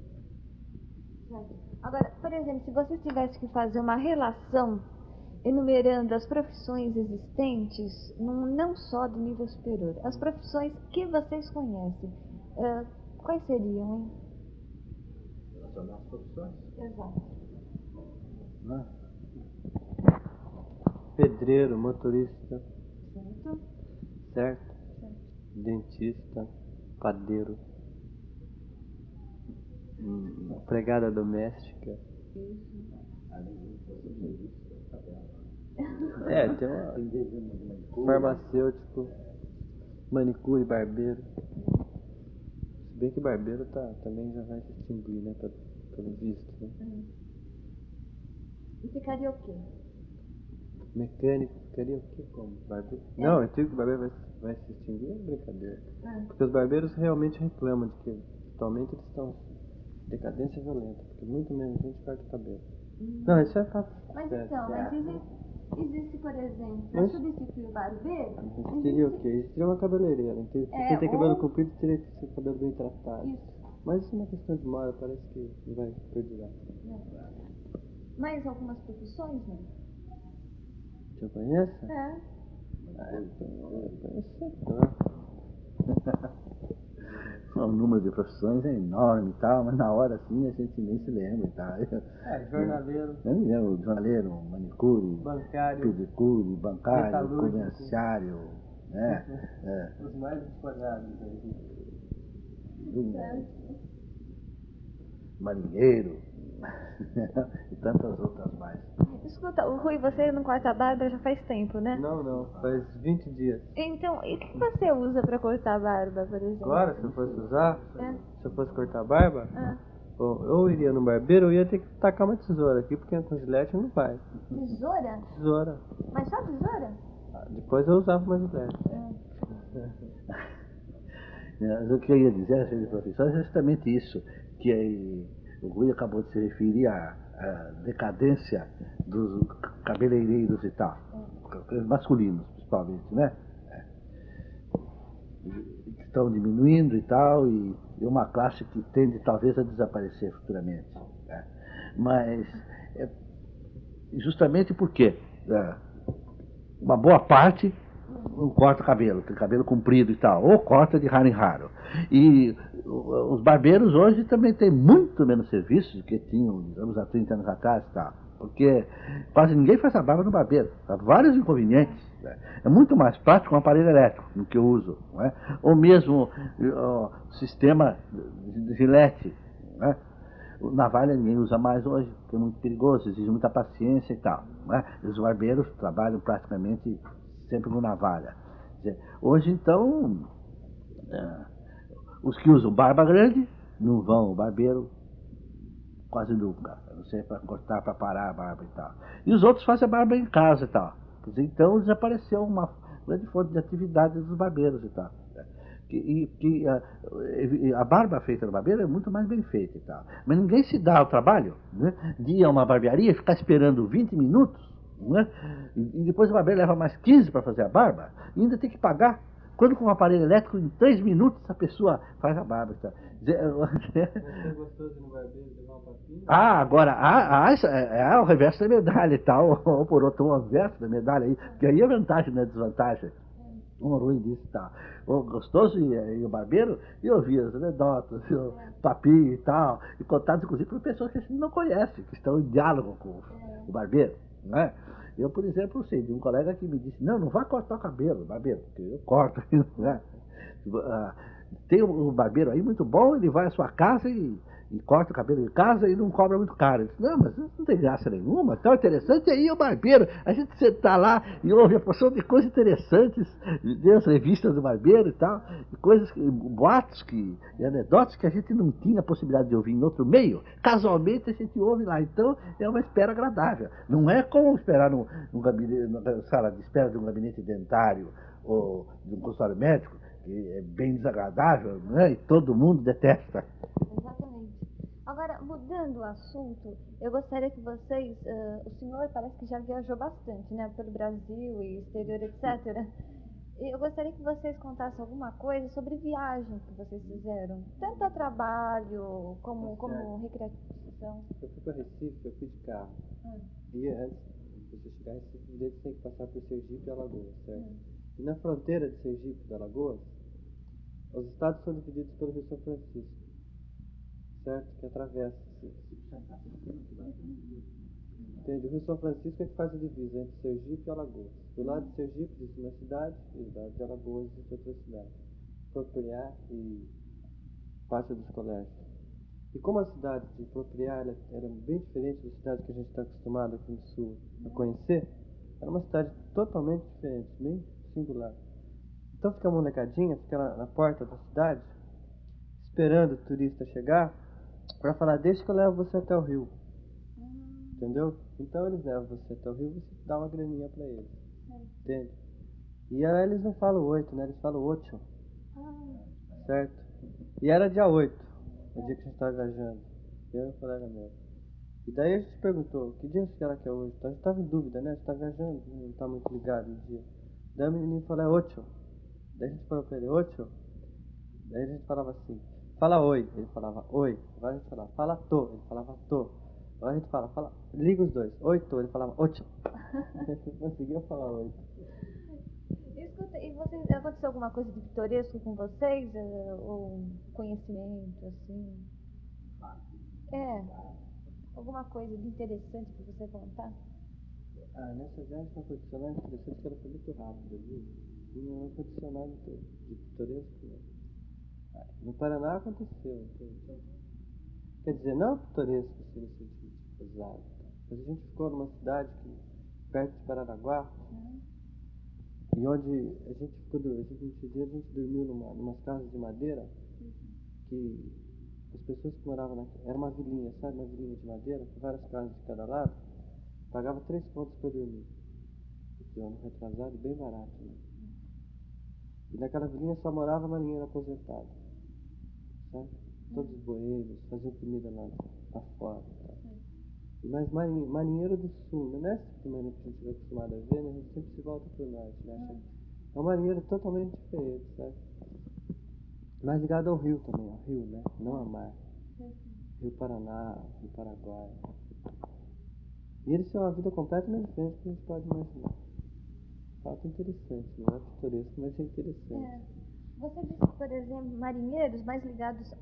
B: agora, por exemplo, se você tivesse que fazer uma relação enumerando as profissões existentes, não só do nível superior, as profissões que vocês conhecem, quais seriam, hein?
C: Relacionar as profissões?
B: Exato.
C: Né?
D: Pedreiro, motorista,
B: Certo?
D: certo? Dentista, padeiro, empregada doméstica. Tem uma farmacêutico, manicure, barbeiro. Se bem que barbeiro também já vai se extinguir, né? Pelo visto, né?
B: E ficaria o quê?
D: Mecânico, ficaria o quê como barbeiro? Não, eu digo que o barbeiro vai se extinguir, é brincadeira. Porque os barbeiros realmente reclamam de que atualmente eles estão em decadência violenta, porque muito menos gente corta o cabelo. Não, isso é fato.
B: Mas
D: sério.
B: então, existe, por exemplo, para
D: Mas-
B: substituir o barbeiro,
D: Existiria o quê? Existiria uma cabeleireira. Então, quem tem cabelo comprido teria que ser cabelo bem tratado.
B: Isso.
D: Mas isso é uma questão de moda, parece que vai perdurar.
B: mais algumas profissões, né?
D: Você conhece?
B: É.
D: Eu conheço.
C: O número de profissões é enorme e tal, mas na hora assim a gente nem se lembra. Tá?
D: Jornaleiro,
C: Eu me lembro, jornaleiro, manicure,
D: bancário,
C: pedicure, bancário,
D: metalúrgico.
C: comerciário, né?
D: os mais espalhados aí.
C: Marinheiro e tantas outras mais.
B: Escuta, o Rui, você não corta a barba já faz tempo, né?
D: Não, faz 20 dias.
B: Então, e o que você usa pra cortar a barba, por exemplo?
D: Agora, se eu fosse usar,
B: É.
D: se eu fosse cortar a barba,
B: Ah,
D: ou eu iria no barbeiro, ou ia ter que tacar uma tesoura aqui, porque com gilete não vai.
B: tesoura?
D: Tesoura.
B: Mas só tesoura?
D: Depois eu usava uma gilete.
C: Mas o que eu ia dizer, senhor professor, é justamente isso, que o Rui acabou de se referir à decadência dos cabeleireiros e tal, masculinos principalmente, né? Que estão diminuindo e tal, e uma classe que tende talvez a desaparecer futuramente. Né? Mas, justamente porque uma boa parte não corta cabelo, tem cabelo comprido e tal, ou corta de raro em raro. E os barbeiros hoje também têm muito menos serviços do que tinham, digamos, há 30 anos atrás e tal, porque quase ninguém faz a barba no barbeiro, há vários inconvenientes. Né? É muito mais prático um aparelho elétrico no que eu uso, não é? Ou mesmo o sistema de gilete, né? Navalha ninguém usa mais hoje, porque é muito perigoso, exige muita paciência e tal. Né? E os barbeiros trabalham praticamente sempre com navalha. Quer dizer, hoje, então, os que usam barba grande não vão ao barbeiro quase nunca. A não ser para cortar, para parar a barba e tal. E os outros fazem a barba em casa e tal. Quer dizer, então desapareceu uma grande fonte de atividade dos barbeiros e tal. Que a barba feita no barbeiro é muito mais bem feita e tal. Mas ninguém se dá ao trabalho, né, de ir a uma barbearia e ficar esperando 20 minutos, né, e depois o barbeiro leva mais 15 para fazer a barba e ainda tem que pagar. Quando com um aparelho elétrico, em 3 minutos, a pessoa faz a barba. Tá?
D: Você gostou de ir no barbeiro levar um papinho?
C: Agora, há o reverso da medalha e tal, ou por outro, o reverso da medalha aí, porque aí é vantagem, não é desvantagem. Um ruim disso e tal. O gostoso e o barbeiro, e ouvir as anedotas, o papinho e tal, e contados inclusive por pessoas que a gente não conhece, que estão em diálogo com o barbeiro, né? Eu, por exemplo, sei de um colega que me disse, não vá cortar o cabelo, barbeiro, porque eu corto, né? Tem um barbeiro aí muito bom, ele vai à sua casa e corta o cabelo em casa e não cobra muito caro. Eu disse, não, mas isso não tem graça nenhuma, tão interessante aí o barbeiro. A gente senta lá e ouve a porção de coisas interessantes, das revistas do barbeiro e tal, e coisas, boatos e anedotas que a gente não tinha a possibilidade de ouvir em outro meio. Casualmente a gente ouve lá, então é uma espera agradável. Não é como esperar num gabinete, na sala de espera de um gabinete dentário ou de um consultório médico, que é bem desagradável, né? E todo mundo detesta.
B: Exatamente. Agora, mudando o assunto, eu gostaria que vocês, o senhor parece que já viajou bastante, né, pelo Brasil e exterior, etc. E eu gostaria que vocês contassem alguma coisa sobre viagens que vocês fizeram, tanto a trabalho como recreação.
D: Eu fui para Recife, eu fui de carro. E antes de você chegar em Recife, você tem que passar por Sergipe e Alagoas, certo? E na fronteira de Sergipe e Alagoas, os estados são divididos pelo Rio São Francisco, certo? Que atravessa. Entende? O Rio São Francisco é que faz a divisa entre Sergipe e Alagoas. Do lado de Sergipe existe uma cidade, e do lado de Alagoas existe outra cidade. Propriar e Pátio dos Colégios. E como a cidade de Propriar era bem diferente da cidade que a gente está acostumado aqui no Sul a conhecer, era uma cidade totalmente diferente, bem singular. Então fica a molecadinha, fica na porta da cidade, esperando o turista chegar, para falar, deixa que eu levo você até o rio. Entendeu? Então eles levam você até o rio e você dá uma graninha para eles. Entende? E aí eles não falam 8, né? Eles falam 8. Certo? E era dia 8, o dia que a gente estava viajando. Eu e um colega meu. E daí a gente perguntou, que dia será que é hoje? Então a gente estava em dúvida, né? A gente está viajando, não está muito ligado no dia. Daí o menino falou, é 8. Daí a gente falou pra ele, 8. Daí a gente falava assim, fala oi. Ele falava oi. Agora a gente falava, fala tô. Ele falava tô. Agora a gente fala, liga os dois. 8. Ele falava 8. Ele conseguia falar 8.
B: Escuta, e vocês, aconteceu alguma coisa de pitoresco com vocês? Ou conhecimento, assim? Alguma coisa de interessante pra você contar?
D: Nessa viagem não aconteceu nada interessante, que ela foi muito rápida, viu? Não aconteceu nada de pitoresco, não. No Paraná aconteceu, entendeu? Quer dizer, não pitoresco, assim, no sentido pesado. Mas a gente ficou numa cidade perto de Paranaguá, e onde a gente ficou, a gente dormiu numas casas de madeira, que as pessoas que moravam naquela, era uma vilinha, sabe, uma vilinha de madeira, com várias casas de cada lado, pagava 3 contos para dormir. Esse ano retrasado, bem barato, né? E naquela vilinha só morava marinheiro aposentado, sabe? Todos os boêmios, faziam comida lá fora. Tá? Mas marinheiro do sul, não é esse tipo de marinheiro que a gente é acostumado a ver, né? A gente sempre se volta pro norte, né? É um marinheiro totalmente diferente, sabe? Mais ligado ao rio também, ao rio, né? Não ao mar. Rio Paraná, Rio Paraguai. E eles têm uma vida completamente diferente do que a gente pode imaginar. Fato interessante, não é pitoresco, mas é interessante.
B: Você disse, por exemplo, marinheiros mais ligados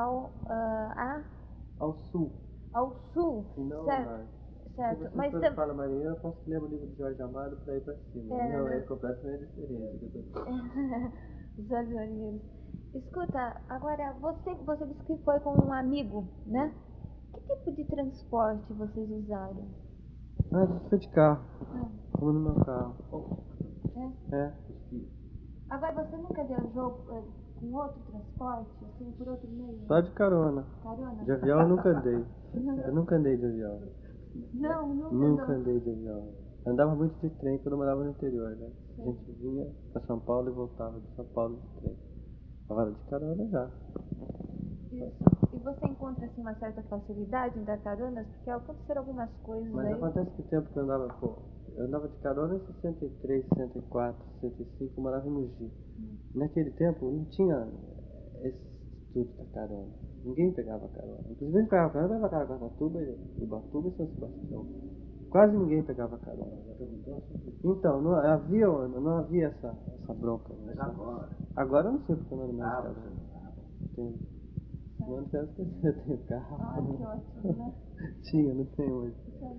D: Ao sul,
B: ao sul,
D: e não ao
B: certo?
D: norte.
B: Certo,
D: Porque
B: mas
D: você quando fala marinheiro, eu posso ler o livro de Jorge Amado para ir para cima. Não, é completamente diferente.
B: Os olhos marinheiros. Escuta, agora você disse que foi com um amigo, né? Que tipo de transporte vocês usaram?
D: Ah, a gente foi de carro. Fomos no meu carro. É.
B: Agora você nunca viajou com outro transporte, assim, por outro meio?
D: Só de carona.
B: Carona?
D: De avião eu nunca andei. Eu nunca andei de avião.
B: Não,
D: Nunca andei de avião. Andava muito de trem quando eu morava no interior, né? A gente vinha pra São Paulo e voltava de São Paulo de trem. Agora de carona já.
B: Isso. E você encontra assim uma certa facilidade em dar caronas? Porque aconteceram algumas coisas
D: Mas
B: aí.
D: acontece que o tempo que eu andava, eu andava de carona em 63, 64, 65, eu morava em Mogi. Naquele tempo não tinha esse estudo da carona. Ninguém pegava carona. Inclusive quem pegava carona pegava Caraguatatuba, Ubatuba e São Sebastião. Quase ninguém pegava carona. Então, não havia essa bronca. Né? Agora eu não sei porque eu não ando mais de carona. Entende? Não quero esquecer, eu tenho carro.
B: Ah, que ótimo, né?
D: Tinha, não tenho hoje.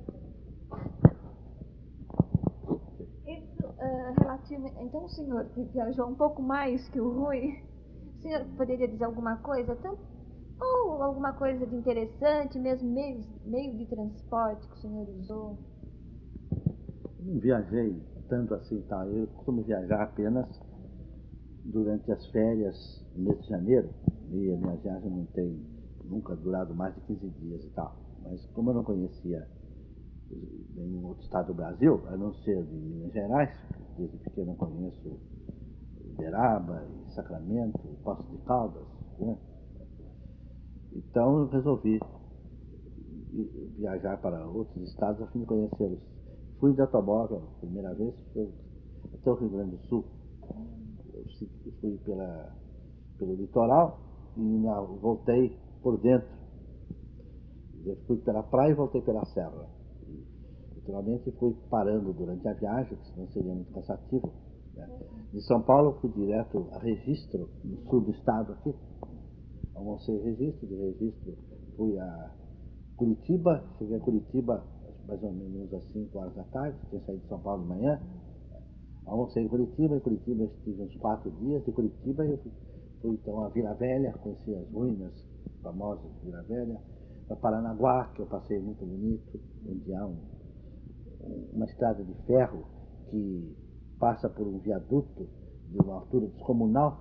B: Isso relativo. Então o senhor que viajou um pouco mais que o Rui, o senhor poderia dizer alguma coisa? Ou alguma coisa de interessante, mesmo meio de transporte que o senhor usou?
C: Não viajei tanto assim, tá? Eu costumo viajar apenas durante as férias, no mês de janeiro, e a minha viagem não tem nunca durado mais de 15 dias e tal. Mas como eu não conhecia nenhum outro estado do Brasil, a não ser de Minas Gerais, desde pequeno eu conheço Uberaba, Sacramento, Poços de Caldas, né? Então eu resolvi viajar para outros estados a fim de conhecê-los. Fui de automóvel, primeira vez, foi até o Rio Grande do Sul. Eu fui pelo litoral e voltei por dentro. Eu fui pela praia e voltei pela serra. E, naturalmente fui parando durante a viagem, senão seria muito cansativo. Né? De São Paulo fui direto a Registro, no sul do estado aqui. Almocei em Registro, de Registro fui a Curitiba, cheguei a Curitiba mais ou menos às 5 horas da tarde, tinha saído de São Paulo de manhã. Almocei em Curitiba estive uns 4 dias. De Curitiba eu fui então a Vila Velha, conheci as ruínas famosas de Vila Velha, para Paranaguá, que eu passei muito bonito, onde há uma estrada de ferro que passa por um viaduto de uma altura descomunal,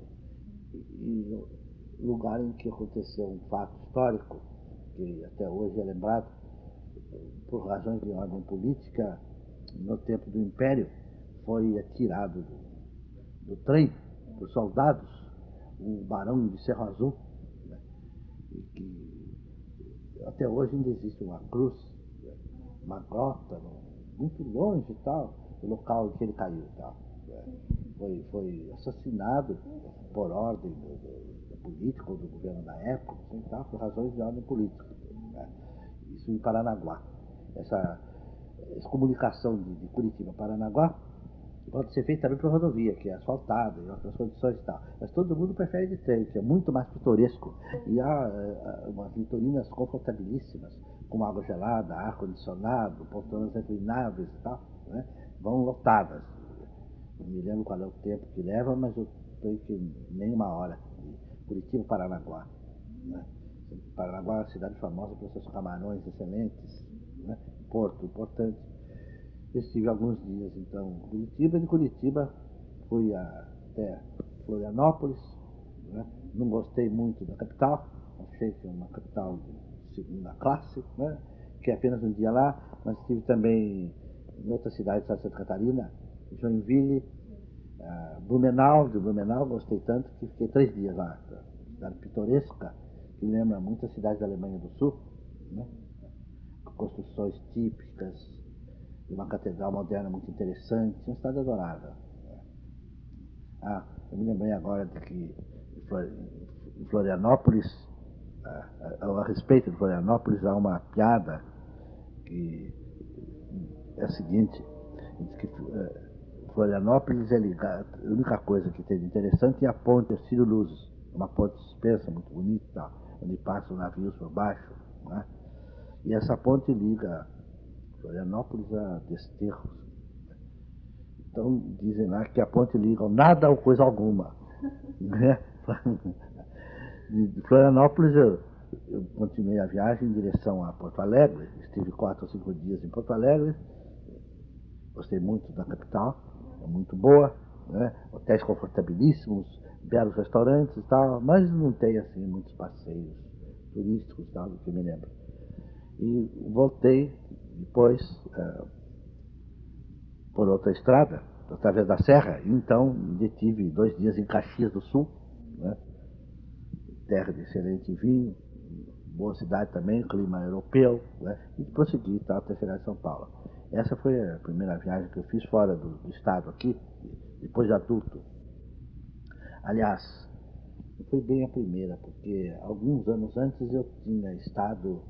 C: e lugar em que aconteceu um fato histórico, que até hoje é lembrado, por razões de ordem política. No tempo do Império, foi atirado do trem por soldados o Barão de Cerro Azul, né? E que até hoje ainda existe uma cruz, né? Uma grota, muito longe tal, do local em que ele caiu. Tal, né? Foi assassinado por ordem do político ou do governo da época, assim, tal, por razões de ordem política. Né? Isso em Paranaguá. Essa comunicação de Curitiba a Paranaguá pode ser feita também por rodovia, que é asfaltada e outras condições e tal. Mas todo mundo prefere de trem, que é muito mais pitoresco. E há umas litorinas confortabilíssimas, com água gelada, ar-condicionado, poltronas reclináveis e tal, né? Vão lotadas. Não me lembro qual é o tempo que leva, mas eu creio que nem uma hora. De Curitiba a Paranaguá. Né? Paranaguá é uma cidade famosa pelos seus camarões excelentes, né? porto importante. Estive alguns dias, então, em Curitiba. De Curitiba fui até Florianópolis, né? Não gostei muito da capital, achei que é uma capital de segunda classe, né? Fiquei apenas um dia lá, mas estive também em outra cidade de Santa Catarina, Joinville, Blumenau. De Blumenau gostei tanto que fiquei 3 dias lá. Cidade pitoresca, que lembra muito a cidade da Alemanha do Sul, né? Construções típicas, uma catedral moderna muito interessante, uma cidade adorável. Eu me lembrei agora de que em Florianópolis, a respeito de Florianópolis, há uma piada que é a seguinte: diz que Florianópolis é ligada, a única coisa que tem de interessante é a ponte Círio Luzes, uma ponte suspensa, muito bonita, onde passam navios por baixo, né? E essa ponte liga Florianópolis a Desterros. Então dizem lá que a ponte liga nada ou coisa alguma, né? De Florianópolis eu continuei a viagem em direção a Porto Alegre. Estive 4 ou 5 dias em Porto Alegre. Gostei muito da capital, é muito boa, né? Hotéis confortabilíssimos, belos restaurantes e tal, mas não tem assim muitos passeios turísticos e tal, do que eu me lembro. E voltei depois por outra estrada, através da serra, e então detive 2 dias em Caxias do Sul, né? Terra de excelente vinho, boa cidade também, clima europeu, né? E prossegui até chegar em São Paulo. Essa foi a primeira viagem que eu fiz fora do estado aqui, depois de adulto. Aliás, foi bem a primeira, porque alguns anos antes eu tinha estado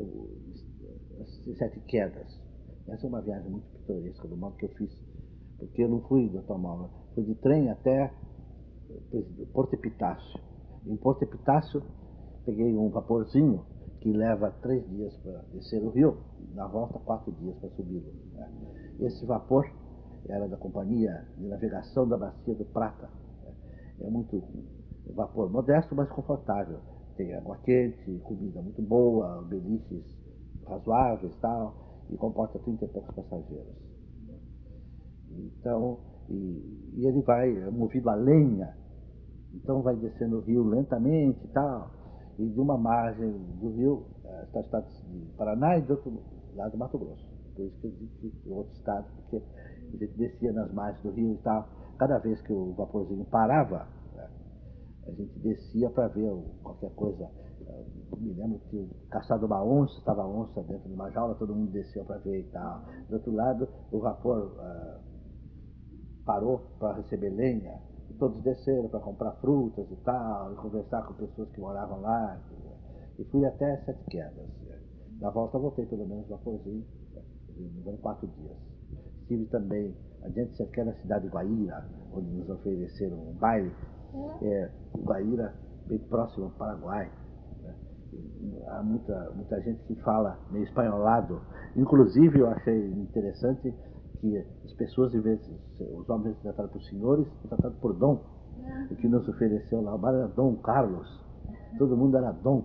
C: em Sete Quedas. Essa é uma viagem muito pitoresca, do modo que eu fiz, porque eu não fui de automóvel, fui de trem até Porto Epitácio. Em Porto Epitácio, peguei um vaporzinho que leva 3 dias para descer o rio, na volta 4 dias para subi-lo, né? Esse vapor era da Companhia de Navegação da Bacia do Prata, né? É muito vapor modesto, mas confortável. Tem água quente, comida muito boa, beliches razoáveis e tal, e comporta 30 e poucos passageiros. Então, e ele vai movido a lenha, então vai descendo o rio lentamente e tal, e de uma margem do rio está o estado de Paraná e do outro lado do Mato Grosso. Por isso que eu disse que outro estado, porque a gente descia nas margens do rio e tal. Cada vez que o vaporzinho parava, a gente descia para ver qualquer coisa. Me lembro que caçado uma onça, estava a onça dentro de uma jaula, todo mundo desceu para ver e tal. Do outro lado, o vapor parou para receber lenha, e todos desceram para comprar frutas e tal, e conversar com pessoas que moravam lá. E fui até Sete Quedas. Na volta voltei pelo menos vaporzinho, levando 4 dias. Estive também adiante de Sete Quedas, na cidade de Guaíra, onde nos ofereceram um baile. Guaíra, bem próximo ao Paraguai, né? Há muita gente que fala meio espanholado. Inclusive, eu achei interessante que as pessoas, em vez de os homens eram tratados por senhores, foram tratados por Dom. O que nos ofereceu lá, o bar era Dom Carlos. Todo mundo era Dom.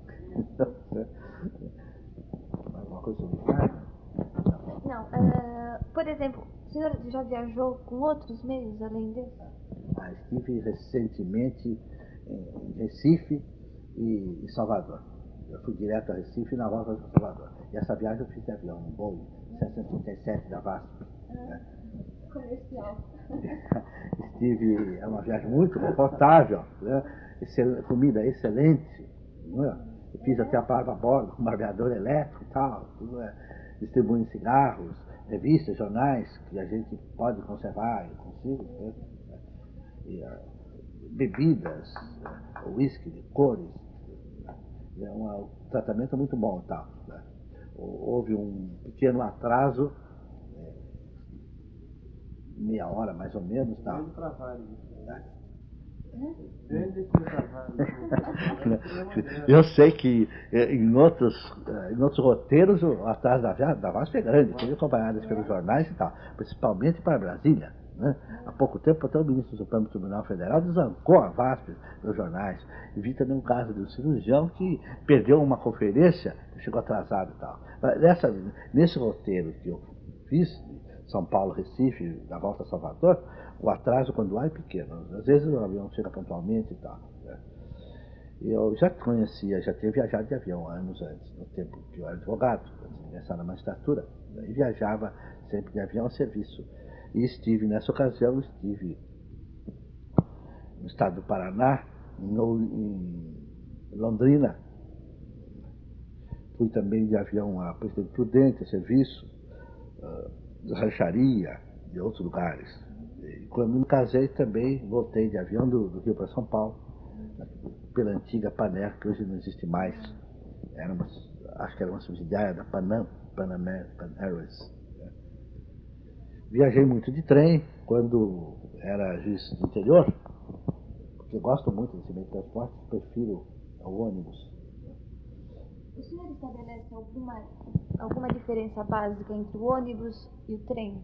C: Alguma coisa sobre isso?
B: Não, por exemplo, o senhor já viajou com outros meios além desse?
C: Estive recentemente em Recife e Salvador. Eu fui direto a Recife e na volta para Salvador. E essa viagem eu fiz de avião, um Boeing 737 da VASP.
B: Comercial.
C: Estive, é uma viagem muito confortável, né? Comida excelente, né? Eu fiz até a barba a bordo, com barbeador elétrico e tal, tudo, distribuindo cigarros, revistas, jornais que a gente pode conservar, eu consigo, né? E, bebidas, uísque, licores, né? Um tratamento muito bom e tal, né? Houve um pequeno atraso, meia hora mais ou menos, tá? Eu sei que em outros roteiros o atraso da VASP é grande, foi acompanhado pelos jornais e tal, principalmente para Brasília, Né? Há pouco tempo, até o ministro do Supremo Tribunal Federal desancou a VASP nos jornais. E vi também um caso de um cirurgião que perdeu uma conferência, chegou atrasado e tal. Nesse roteiro que eu fiz, São Paulo, Recife, da volta a Salvador, o atraso, quando há, é pequeno. Às vezes o avião chega pontualmente e tal. Né? Eu já conhecia, já tinha viajado de avião anos antes, no tempo que eu era advogado, antes de ingressar na magistratura. E viajava sempre de avião a serviço. E estive, nessa ocasião, no estado do Paraná, em Londrina. Fui também de avião a Presidente Prudente, a serviço, Rancharia, de outros lugares. E quando me casei também, voltei de avião do Rio para São Paulo, pela antiga Paner, que hoje não existe mais. Acho que era uma subsidiária da Pan Airways. Viajei muito de trem quando era juiz do interior, porque gosto muito desse meio de transporte, prefiro o ônibus.
B: O senhor estabelece alguma diferença básica entre o ônibus e o trem?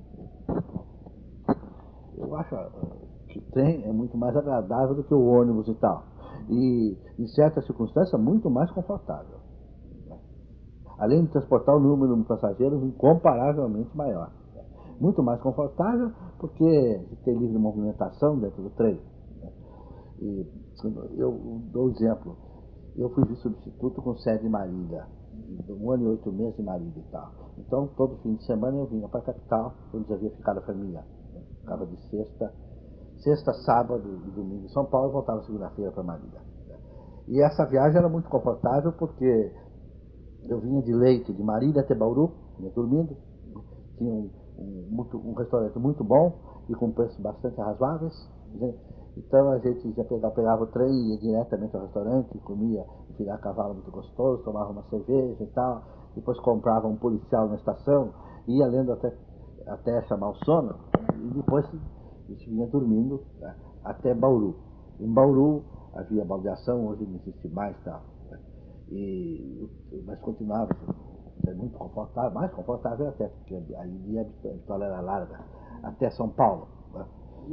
C: Eu acho que o trem é muito mais agradável do que o ônibus e tal. E, em certas circunstâncias, muito mais confortável. Além de transportar o número de passageiros incomparavelmente maior. Muito mais confortável porque tem livre movimentação dentro do trem. E eu dou um exemplo. Eu fui substituto com sede em Marília, 1 ano e 8 meses em Marília e tal. Então, todo fim de semana eu vinha para a capital, onde havia ficado a família. Ficava de sexta, sábado e domingo em São Paulo e voltava segunda-feira para Marília. E essa viagem era muito confortável porque eu vinha de Leite, de Marília até Bauru, vinha dormindo. Tinha um restaurante muito bom e com preços bastante razoáveis. Então a gente já pegava o trem e ia diretamente ao restaurante, comia um filé a cavalo muito gostoso, tomava uma cerveja e tal, depois comprava um policial na estação, ia lendo até chamar o sono, e depois a gente vinha dormindo, né, até Bauru. Em Bauru havia baldeação, hoje não existe mais, tá, né, mas continuava muito confortável, mais confortável até, porque aí a vitória era larga, até São Paulo. Né.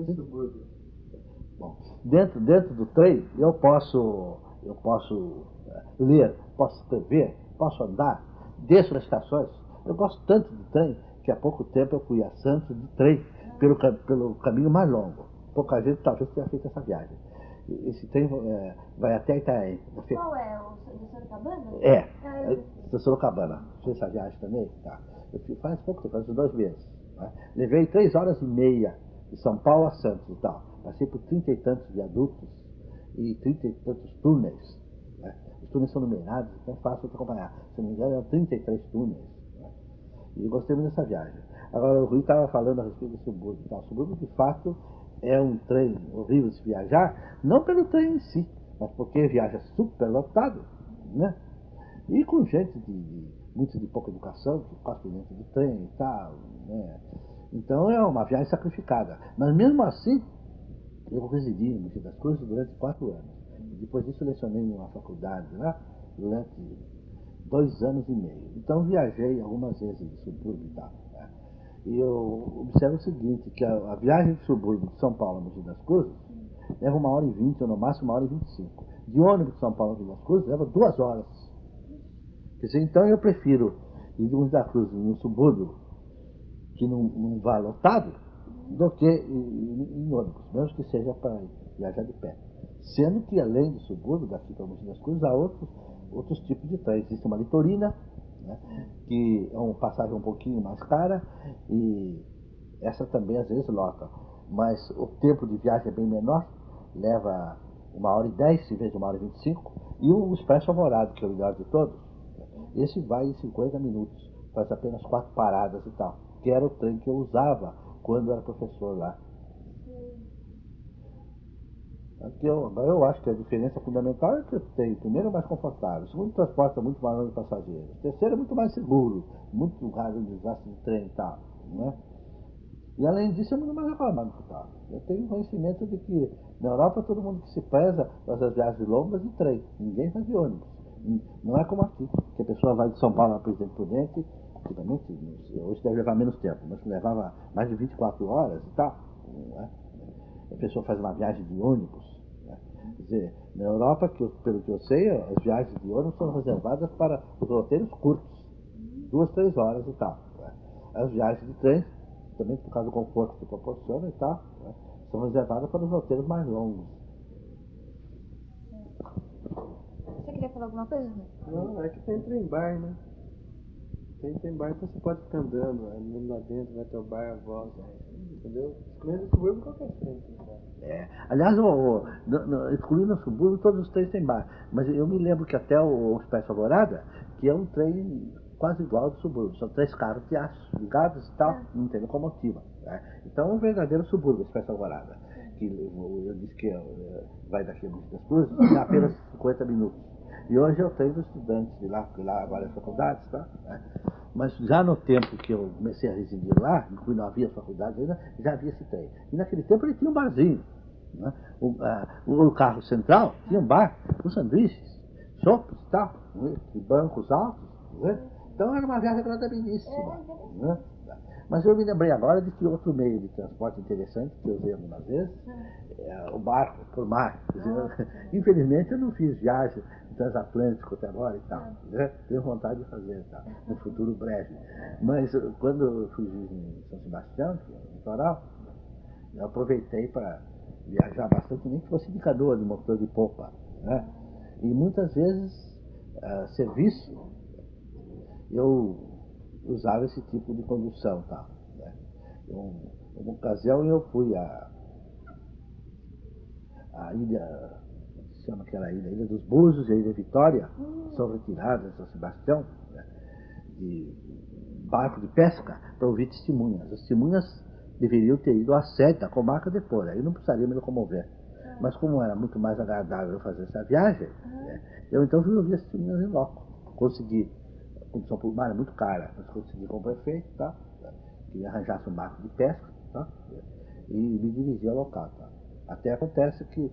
C: Bom, dentro do trem eu posso ler, posso escrever, posso andar, desço nas estações. Eu gosto tanto de trem que há pouco tempo eu fui a Santos de trem pelo caminho mais longo. Pouca gente talvez tenha feito essa viagem. Esse trem vai até Itaém.
B: Qual é? O de Sorocabana?
C: De Sorocabana. Fiz essa viagem também? Tá. Faz pouco tempo, faz uns 2 meses. Né? Levei 3 horas e meia de São Paulo a Santos e tal. Passei por 30 e tantos viadutos e 30 e tantos túneis. Né? Os túneis são numerados, então é fácil de acompanhar. Se não me engano, eram 33 túneis. Né? E eu gostei muito dessa viagem. Agora, o Rui estava falando a respeito do subúrbio. Então, o subúrbio, de fato, é um trem horrível de se viajar, não pelo trem em si, mas porque viaja super lotado, né? E com gente muito de pouca educação, que passa dentro do trem e tal, né? Então é uma viagem sacrificada. Mas mesmo assim, eu residi em Mogi das Cruzes durante 4 anos. Depois disso, lecionei numa faculdade lá durante 2 anos e meio. Então, viajei algumas vezes de subúrbio e tal. Né? E eu observo o seguinte, que a viagem de subúrbio de São Paulo a Mogi das Cruzes leva 1h20, ou no máximo 1h25. De ônibus de São Paulo a Mogi das Cruzes leva 2 horas. Quer dizer, então eu prefiro ir de Mogi das Cruzes no subúrbio, que não vá lotado, do que em ônibus, mesmo que seja para viajar de pé. Sendo que, além do subúrbio, daqui para Mogi das Cruzes, há outros tipos de trem. Existe uma litorina, né, que é uma passagem um pouquinho mais cara, e essa também às vezes lota. Mas o tempo de viagem é bem menor, leva 1h10 em vez de 1h25, e o Expresso Alvorada, que é o melhor de todos, esse vai em 50 minutos, faz apenas 4 paradas e tal, que era o trem que eu usava quando era professor lá. Eu acho que a diferença fundamental é que tem, primeiro, é mais confortável, segundo, transporta muito mais de passageiros, terceiro, é muito mais seguro, muito raro o desastre de trem e tal, né? E além disso, é muito mais reclamado que tal. Eu tenho conhecimento de que na Europa todo mundo que se preza faz as viagens longas de trem, ninguém faz de ônibus. Não é como aqui, que a pessoa vai de São Paulo a Presidente Prudente, hoje deve levar menos tempo, mas levava mais de 24 horas e tal. né? A pessoa faz uma viagem de ônibus. Né? Quer dizer, na Europa, pelo que eu sei, as viagens de ônibus são reservadas para os roteiros curtos, 2, 3 horas e tal. Né? As viagens de trem, também por causa do conforto que proporciona e tal, né? São reservadas para os roteiros mais longos.
B: Você queria falar alguma coisa?
D: Não, é que tem trem-bar, né? Tem bar, então você pode ficar andando lá dentro, vai até o bar, volta, entendeu? Excluindo o subúrbio, qualquer trem tem bar.
C: Aliás, excluindo o subúrbio, todos os trens têm bar. Mas eu me lembro que até o Expresso Alvorada, que é um trem quase igual ao do subúrbio, são 3 carros de aço ligados e tal, não tem locomotiva. Né? Então é um verdadeiro subúrbio, o Expresso Alvorada. Que eu disse que vai daqui a Mogi das Cruzes em apenas 50 minutos. E hoje eu tenho estudantes de lá, porque lá há várias faculdades, tá? Mas já no tempo que eu comecei a residir lá, em que não havia faculdade ainda, já havia esse trem. E naquele tempo ele tinha um barzinho. Né? O carro central tinha um bar, com sanduíches, chopes e tal, né? E bancos altos. Né? Então era uma viagem agradabilíssima. Né? Mas eu me lembrei agora de que outro meio de transporte interessante, que eu usei algumas vezes, é o barco por mar. Quer dizer, infelizmente eu não fiz viagem transatlântico até agora e tal. Né? Tenho vontade de fazer tá? No futuro breve. Mas quando eu fui em São Sebastião, que é o litoral, eu aproveitei para viajar bastante, nem que fosse de canoa, de motor de popa. Né? E muitas vezes, serviço, eu usava esse tipo de condução. Tá? Né? Uma ocasião eu fui à ilha, chama aquela ilha dos Búzios e a Ilha Vitória, são retiradas de São Sebastião, né, de barco de pesca, para ouvir testemunhas. As testemunhas deveriam ter ido à sede da comarca depois, aí não precisaria me locomover. Mas como era muito mais agradável fazer essa viagem, né, eu então fui ouvir as testemunhas em loco. Consegui, a condição por mar é muito cara, mas consegui com o prefeito, tá, que arranjasse um barco de pesca, tá, e me dirigi ao local. Tá. Até acontece que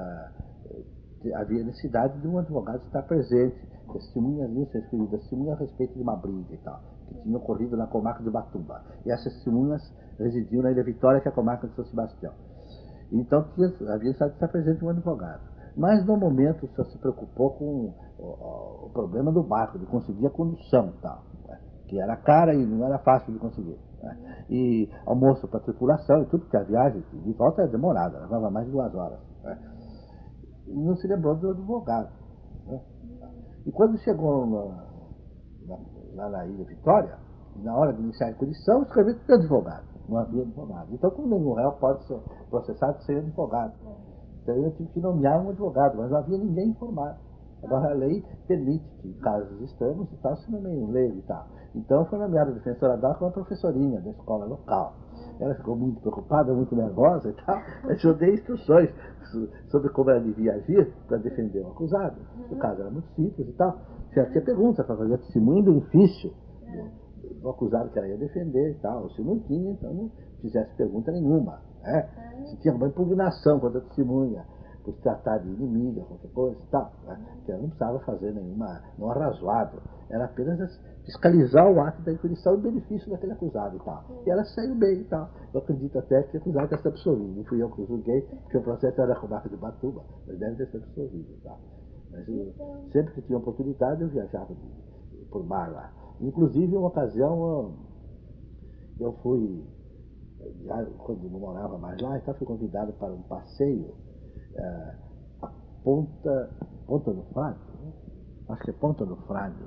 C: havia necessidade de um advogado estar presente, testemunhas nisso, escritas testemunhas a respeito de uma briga e tal, que tinha ocorrido na comarca de Ubatuba. E essas testemunhas residiam na Ilha Vitória, que é a comarca de São Sebastião. Então havia necessidade de estar presente um advogado. Mas no momento só se preocupou com o problema do barco, de conseguir a condução e tal, né, que era cara e não era fácil de conseguir. Né, e almoço para a tripulação e tudo, porque a viagem de volta era demorada, levava mais de 2 horas. Né, e não se lembrou do advogado. Né? E quando chegou lá na Ilha Vitória, na hora de iniciar a expedição, escreveu que tinha advogado. Não havia advogado. Então, como nenhum réu pode ser processado sem advogado. Então, eu tive que nomear um advogado, mas não havia ninguém informado. Agora, a lei permite que, em casos extremos e tal, se nomeie um leigo e tal. Então, foi nomeada a defensora da com uma professorinha da escola local. Ela ficou muito preocupada, muito nervosa e tal. Eu dei instruções sobre como ela devia agir para defender o acusado. O caso era muito simples e tal. Se ela tinha perguntas para fazer testemunho em benefício do acusado que ela ia defender e tal. Se não tinha, então não fizesse pergunta nenhuma. Né? Se tinha alguma impugnação contra a testemunha, por se tratar de inimiga, qualquer coisa e tal. Né? Que ela não precisava fazer nenhum arrazoado. Era apenas fiscalizar o ato da inquirição em benefício daquele acusado e tal. E ela saiu bem e tal. Eu acredito até que o acusado deve ser absolvido. Não fui eu que julguei, porque o processo era da comarca de Ubatuba, mas deve ter sido absolvido e tal. Mas sempre que tinha oportunidade, eu viajava por mar lá. Inclusive, uma ocasião, eu fui, já quando não morava mais lá, então fui convidado para um passeio a Ponta do Frade, acho que é Ponta do Frade,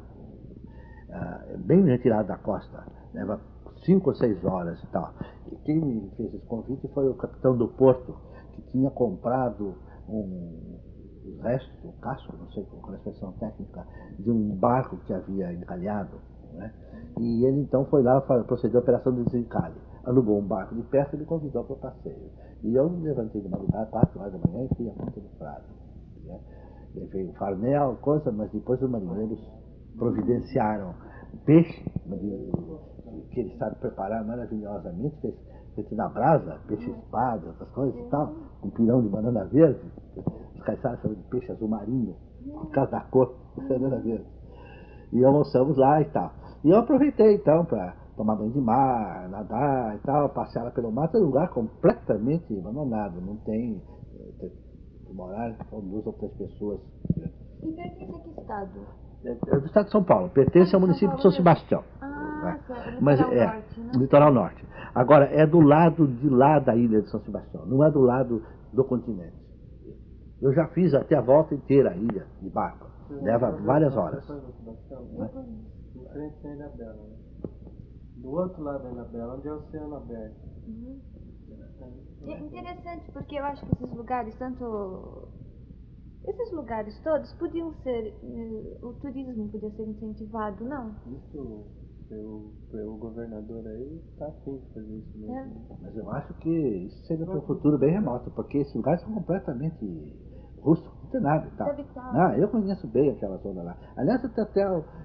C: bem retirado da costa, leva 5 ou 6 horas e tal. E quem me fez esse convite foi o capitão do porto, que tinha comprado os restos, o casco, não sei qual é a expressão técnica, de um barco que havia encalhado. Né? E ele então foi lá, procedeu a operação de desencalhe. Alugou um barco de pesca e me convidou para o passeio. E eu me levantei de madrugada, 4 horas da manhã, e fui a Ponta do Frade. Né? Levei um farnel, coisa, mas depois os marinheiros providenciaram peixe, que ele sabe preparar maravilhosamente, feito na brasa, peixe espada, essas coisas e tal, com pirão de banana verde. Os caiçaras chamam de peixe azul marinho, por causa da cor, banana verde. E almoçamos lá e tal. E eu aproveitei então para tomar banho de mar, nadar e tal, passear lá pelo mato. É um lugar completamente abandonado, não tem morar com 2 ou 3 pessoas.
B: E pertence a que estado?
C: É do estado de São Paulo, pertence ao município de São Sebastião.
B: Certo,
C: Mas
B: litoral
C: é,
B: norte, né?
C: litoral norte. Agora, é do lado de lá da ilha de São Sebastião, não é do lado do continente. Eu já fiz até a volta inteira a ilha de barco, leva várias horas.
D: Em frente à Ilha Bela, né? Do outro lado da Ilha Bela, onde é o oceano aberto.
B: É interessante, porque eu acho que esses lugares, esses lugares todos podiam ser, o turismo podia ser incentivado, não?
D: Isso, o governador aí está afim de fazer isso mesmo.
C: Mas eu acho que isso seria para um futuro bem remoto, porque esses lugares são completamente rústicos, não tem nada e tal. Não, eu conheço bem aquela zona lá. Aliás, eu tenho até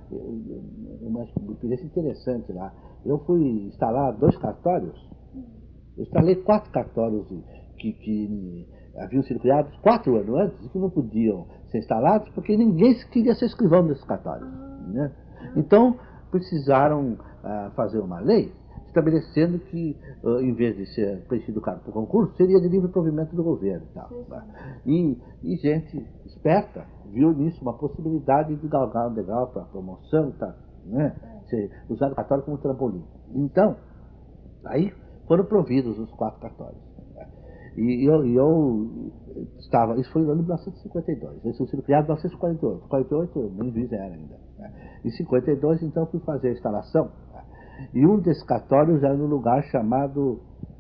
C: uma experiência interessante lá. Eu fui instalar 2 cartórios. Eu instalei 4 cartórios que haviam sido criados 4 anos antes e que não podiam ser instalados porque ninguém queria ser escrivão desses cartórios. Né? Então, precisaram fazer uma lei estabelecendo que, em vez de ser preenchido o cargo por concurso, seria de livre provimento do governo. Tal, tá? E gente esperta viu nisso uma possibilidade de galgar um degrau para promoção, tá? Né? Usar o cartório como trampolim. Então, aí foram providos os 4 cartórios. E eu estava, isso foi no ano de 1952, eles tinham sido criados em 1948, 48 eu nem juiz era ainda. Em 52, então, eu fui fazer a instalação, e um desses cartórios era num lugar chamado,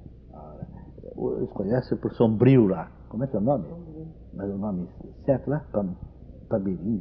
C: eles conhecem por Sombrio lá, como é que é o nome? Mas o nome certo lá? Pamirim,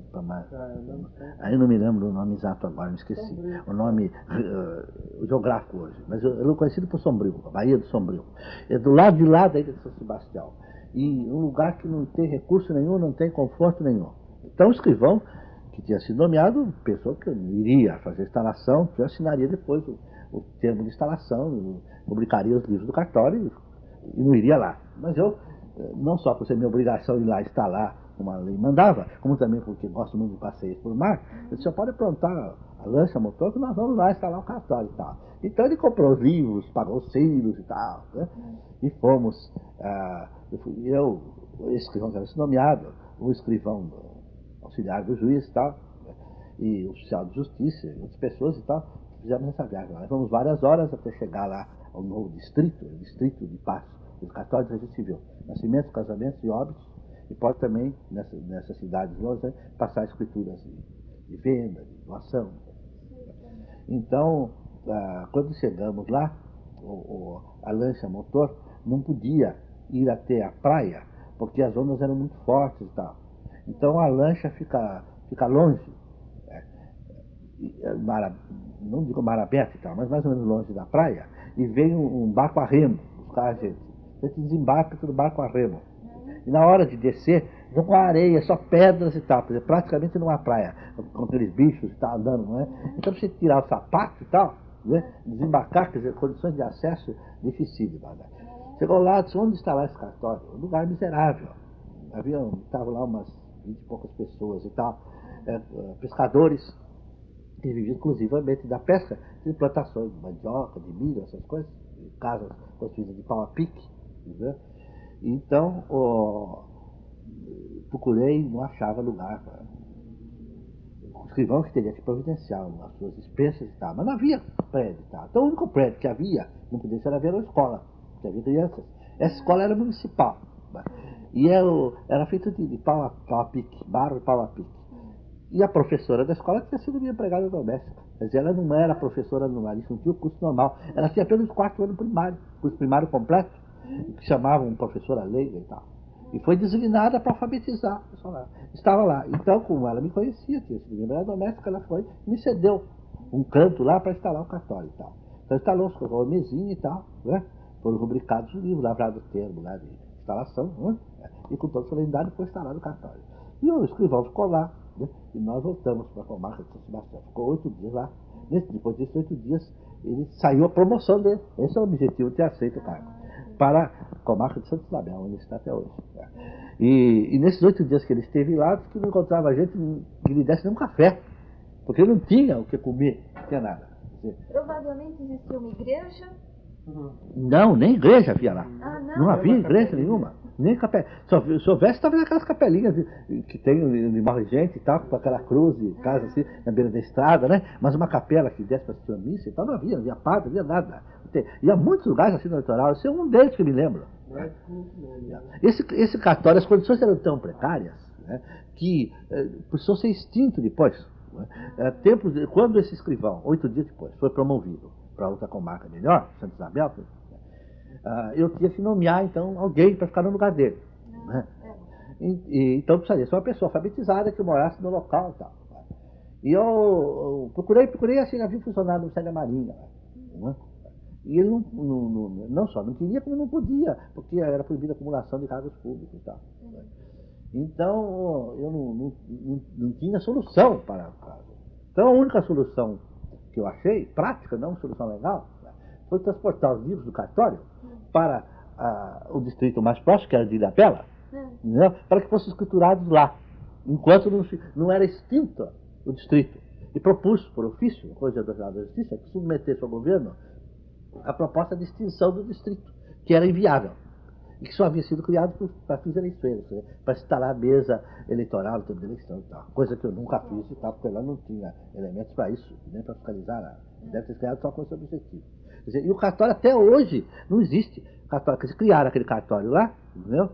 C: aí não me lembro o nome exato agora, me esqueci. O nome geográfico hoje, mas eu é conhecido por Sombrio, a Baía do Sombrio. É do lado de lá da ilha de São Sebastião. E um lugar que não tem recurso nenhum, não tem conforto nenhum. Então o escrivão, que tinha sido nomeado, pensou que iria fazer a instalação, que assinaria depois o termo de instalação, publicaria os livros do cartório e não iria lá. Mas eu, não só por ser minha obrigação ir lá instalar, como a lei mandava, como também porque gosto muito de passeios por mar, eu disse, pode aprontar a lancha motor que nós vamos lá instalar o cartório e tal. Então ele comprou os livros, pagou os selos e tal, né? E fomos, o escrivão que era nomeado, o escrivão auxiliar do juiz e tal, né? E o oficial de justiça, e outras pessoas e tal, fizemos essa viagem lá. Levamos várias horas até chegar lá ao novo distrito, o distrito de Passo, os cartórios de registro civil, nascimentos, casamentos e óbitos. E pode também, nessas cidades longe, passar escrituras de venda, de doação. Então, quando chegamos lá, a lancha motor não podia ir até a praia, porque as ondas eram muito fortes e tal. Então a lancha fica longe, não digo mar aberto e tal, mas mais ou menos longe da praia, e vem um barco a remo buscar a gente. A gente desembarca do barco a remo. E na hora de descer, não há areia, só pedras e tal, quer dizer, praticamente não há praia, com aqueles bichos e tal, andando, não é? Então você tirar o sapato e tal, né? Desembarcar, quer dizer, condições de acesso dificílimas. Né? Chegou lá, disse, onde está lá esse cartório? Um lugar miserável. Estavam lá umas 20 e poucas pessoas e tal, pescadores, que viviam exclusivamente da pesca, de plantações de mandioca, de milho, essas coisas, casas construídas de pau a pique, né? Então, procurei, não achava lugar. O escrivão que teria que providenciar as suas despesas e tal, mas não havia prédio e tal. Então, o único prédio que havia, não podia ser, era a escola, porque havia crianças. Essa escola era municipal, e era feita de pau a pique, barro e pau a pique. E a professora da escola tinha sido minha empregada doméstica. Quer dizer, ela não era professora normalista, não tinha o curso normal. Ela tinha apenas o 4º ano primário, curso primário completo, que chamavam professora leiga e tal. E foi designada para alfabetizar o pessoal lá. Estava lá. Então, como ela me conhecia, tinha sido minha empregada doméstica, ela foi e me cedeu um canto lá para instalar o cartório e tal. Então instalou, colocou uma mesinha e tal, né? Foram rubricados os livros, lavrados o termo lá de instalação, né? E com toda solenidade foi instalado o cartório. E o escrivão ficou lá, né? E nós voltamos para a comarca de São Sebastião. Ficou 8 dias lá. Depois desses 8 dias, ele saiu a promoção dele. Esse é o objetivo de ter aceito o cargo. Para a comarca de Santa Isabel, onde ele está até hoje. Né? E nesses 8 dias que ele esteve lá, disse que não encontrava gente que lhe desse nenhum café. Porque ele não tinha o que comer, não tinha nada.
B: Provavelmente existia uma igreja.
C: Não, nem igreja havia lá.
B: Ah, não?
C: Não havia igreja nenhuma. Nem capela. Se houvesse, estava naquelas capelinhas que tem onde morre gente e tal, com aquela cruz de casa assim, na beira da estrada, né? Mas uma capela que desse para assistir a missa e tal, não havia padre, não havia nada. E há muitos lugares assim no litoral, esse é um deles que eu me lembro. Esse cartório, as condições eram tão precárias, né, que precisou ser extinto depois. Né? Quando esse escrivão, 8 dias depois, foi promovido para outra comarca melhor, Santa Isabel, eu tinha que nomear, então, alguém para ficar no lugar dele. Né? Então precisaria ser uma pessoa alfabetizada que morasse no local e tal. E eu procurei assim, havia funcionário no Ministério da Marinha. Né? E ele não só não queria, como não podia, porque era proibida a acumulação de cargos públicos e tal. Então, eu não tinha solução para o caso. Então, a única solução que eu achei, prática, não solução legal, foi transportar os livros do cartório para o distrito mais próximo, que era de Ilhabela, né, para que fossem escriturados lá, enquanto não era extinto o distrito. E propus, por ofício, o Corregedor Geral da Justiça, que submetesse ao governo a proposta de extinção do distrito, que era inviável, e que só havia sido criado para fins eleitoreiros, né, para instalar a mesa eleitoral no tempo de eleição e tal, coisa que eu nunca fiz e tal, porque lá não tinha elementos para isso, nem para fiscalizar nada. Deve ter criado só com esse objetivo. Quer dizer, e o cartório até hoje não existe. Cartório, quer dizer, criaram aquele cartório lá, entendeu?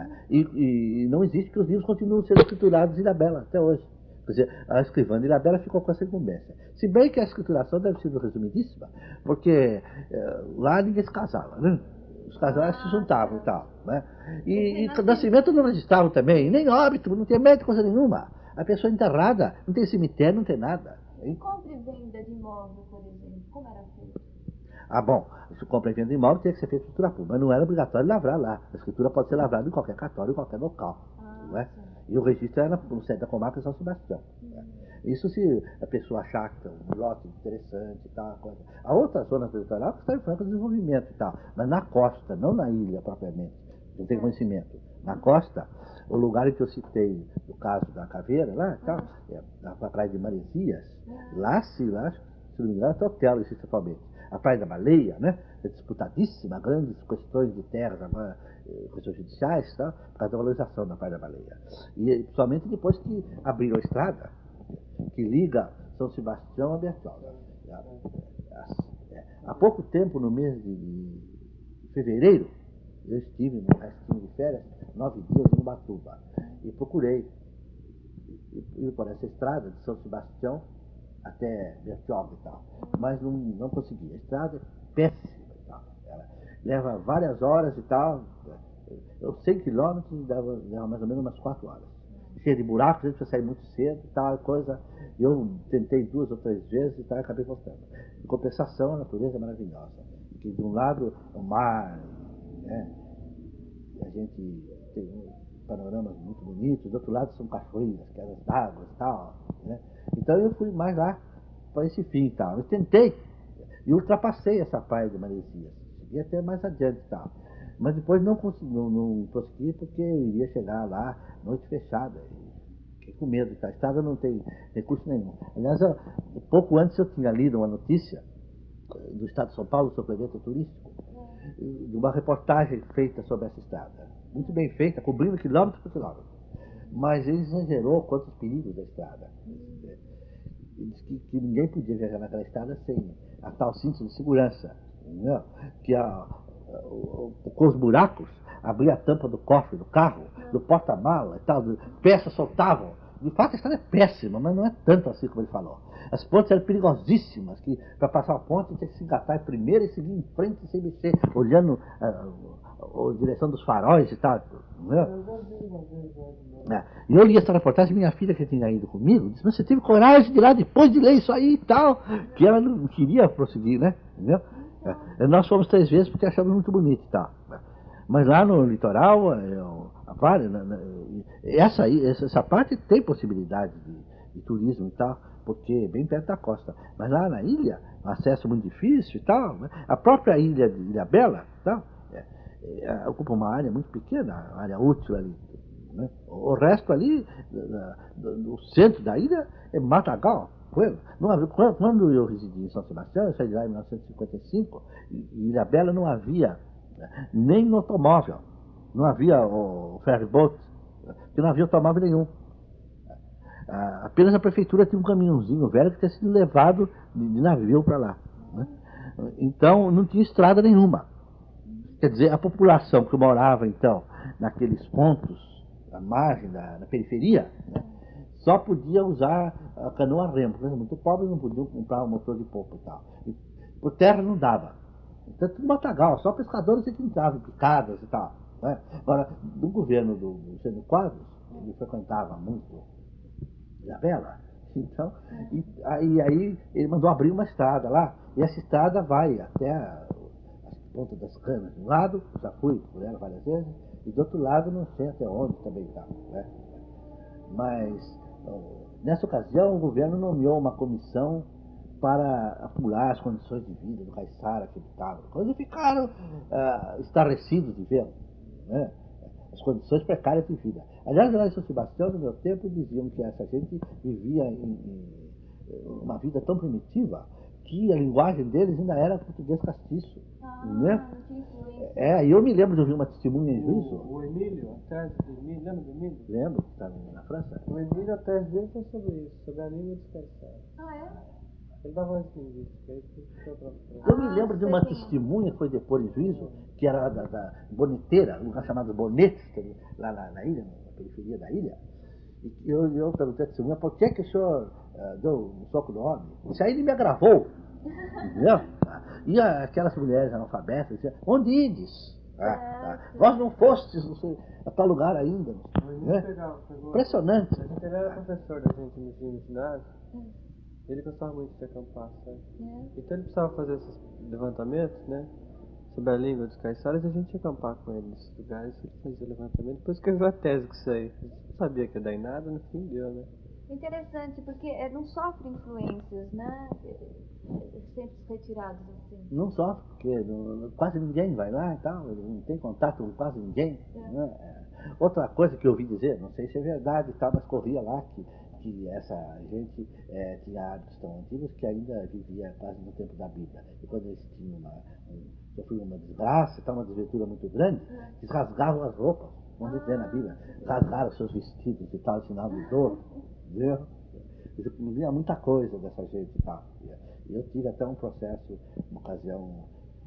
C: E não existe, porque os livros continuam sendo escriturados em Ilhabela até hoje. Quer dizer, a escrivã de Ilhabela ficou com essa incumbência. Se bem que a escrituração deve ser resumidíssima, porque lá ninguém se casava, né? Os casais se juntavam e tal, né? E nascimento não registravam também, nem óbito, não tinha médico, coisa nenhuma. A pessoa enterrada, não tem cemitério, não tem nada.
B: E compra e venda de imóvel, por exemplo, como era feito?
C: Bom, se compra e venda de imóvel tinha que ser feito escritura pública, mas não era obrigatório lavrar lá. A escritura pode ser lavrada em qualquer cartório, em qualquer local. Não é? E o registro era no sede da comarca de São Sebastião. Isso se a pessoa achar que é um lote interessante e tal. Coisa. Há outras zonas do litoral que estão em franco desenvolvimento e tal, mas na costa, não na ilha propriamente. Não tem conhecimento. Na costa, o lugar em que eu citei, o caso da Caveira, lá e tal, na praia de Maresias, lá, se não me engano, até hotel existe atualmente. A Praia da Baleia, né, é disputadíssima, grandes questões de terras, agora, questões judiciais, tá, por causa da valorização da Praia da Baleia. E principalmente depois que abriram a estrada, que liga São Sebastião a Bertioga. Há pouco tempo, no mês de fevereiro, eu estive no restinho de férias, 9 dias em Ubatuba, e procurei ir por essa estrada de São Sebastião até Bertioga e tal, mas não consegui. A estrada é péssima e tal. Ela leva várias horas e tal, 100 quilômetros leva mais ou menos umas 4 horas. Cheia de buracos, a gente precisa sair muito cedo e tal, coisa. Eu tentei 2 ou 3 vezes e tal, e acabei voltando. Em compensação, a natureza é maravilhosa. Que de um lado o mar, né, a gente tem panoramas muito bonitos, do outro lado são cachoeiras, quedas d'água e tal, né? Então eu fui mais lá para esse fim e tal. Eu tentei e ultrapassei essa praia de Maresias. Cheguei até mais adiante e tal. Mas depois não prosegui porque eu iria chegar lá, noite fechada. Fiquei com medo e tal. A estrada não tem recurso nenhum. Aliás, pouco antes eu tinha lido uma notícia do Estado de São Paulo, do suplemento turístico, de uma reportagem feita sobre essa estrada. Muito bem feita, cobrindo quilômetro por quilômetro. Mas ele exagerou quanto os perigos da estrada. Ele disse que ninguém podia viajar naquela estrada sem a tal cinto de segurança. Entendeu? Que com os buracos, abria a tampa do cofre do carro, do porta-mala e tal, peças soltavam. De fato, a estrada é péssima, mas não é tanto assim como ele falou. As pontes eram perigosíssimas, que para passar a ponte tinha que se engatar primeiro e seguir em frente sem mexer, olhando a direção dos faróis e tal. E eu li essa reportagem, minha filha que tinha ido comigo, disse, mas você teve coragem de ir lá depois de ler isso aí e tal, que ela não queria prosseguir, né? Entendeu? Nós fomos 3 vezes porque achamos muito bonito e tal. Mas lá no litoral, essa parte tem possibilidade de turismo e tal, porque é bem perto da costa. Mas lá na ilha, acesso muito difícil e tal, né? A própria ilha de Ilhabela tal, ocupa uma área muito pequena, uma área útil ali. Né? O resto ali, no centro da ilha, é matagal. Quando eu residi em São Sebastião, eu saí de lá em 1955, em Ilhabela não havia nem automóvel, não havia o ferryboat, porque não havia automóvel nenhum. Apenas a prefeitura tinha um caminhãozinho velho que tinha sido levado de navio para lá, né? Então não tinha estrada nenhuma. Quer dizer, a população que morava então naqueles pontos, à margem da periferia, né, só podia usar a canoa a remo. Por exemplo, muito pobre não podiam comprar um motor de polpa e tal. E por terra não dava. Então tudo matagal, só pescadores que entravam, picadas e tal, né? Agora, do governo do Jânio Quadros, ele frequentava muito Ilhabela, então, aí ele mandou abrir uma estrada lá, e essa estrada vai até a Ponta das Canas de um lado, já fui por ela várias vezes, e do outro lado não sei até onde também está, né? Mas nessa ocasião o governo nomeou uma comissão para apurar as condições de vida do caiçara que habitava, quando ficaram estarrecidos de ver, né, as condições precárias de vida. Aliás, lá em São Sebastião, no meu tempo, diziam que essa gente vivia em uma vida tão primitiva que a linguagem deles ainda era português castiço, né? E eu me lembro de ouvir uma testemunha em juízo.
D: O Emílio, a tese do Emílio, lembra do Emílio?
C: Lembro, que está na França.
D: O Emílio, a tese dele foi sobre isso, sobre a língua descansada.
B: É?
D: Ele dava uma linguística, aí ficou pra frente.
C: Eu me lembro de uma testemunha que foi depor em juízo, que era da Boneteira, um lugar chamado Bonetes, lá na ilha, na periferia da ilha. E eu perguntei à testemunha, por que o senhor deu um soco no homem? Isso aí ele me agravou. Entendeu? E aquelas mulheres analfabetas diziam, onde ides? Vós não fostes, não sei, a tal lugar ainda. Né? Impressionante.
D: A gente era professor da gente no ginásio. Ele gostava muito de acampar, sabe? Então ele precisava fazer esses levantamentos, né? Sobre a língua dos caiçaras, e a gente ia acampar com ele nesses lugares, ele fazia levantamento. Depois escreveu a tese com isso aí. Não sabia que ia dar em nada, no fim deu, né?
B: Interessante, porque não sofre influências, né? Centros retirados assim.
C: Não sofre, porque quase ninguém vai lá e tal, ele não tem contato com quase ninguém. Né? Outra coisa que eu ouvi dizer, não sei se é verdade e tal, mas corria lá que essa gente tinha hábitos tão antigos que ainda vivia quase no tempo da Bíblia. E quando eles tinham sofriam uma desgraça, uma desventura muito grande, eles rasgavam as roupas, vamos dizer na Bíblia, rasgaram seus vestidos e tal, sinal de dor. Entendeu? Eu via muita coisa dessa gente e tal. E eu tive até um processo, uma ocasião,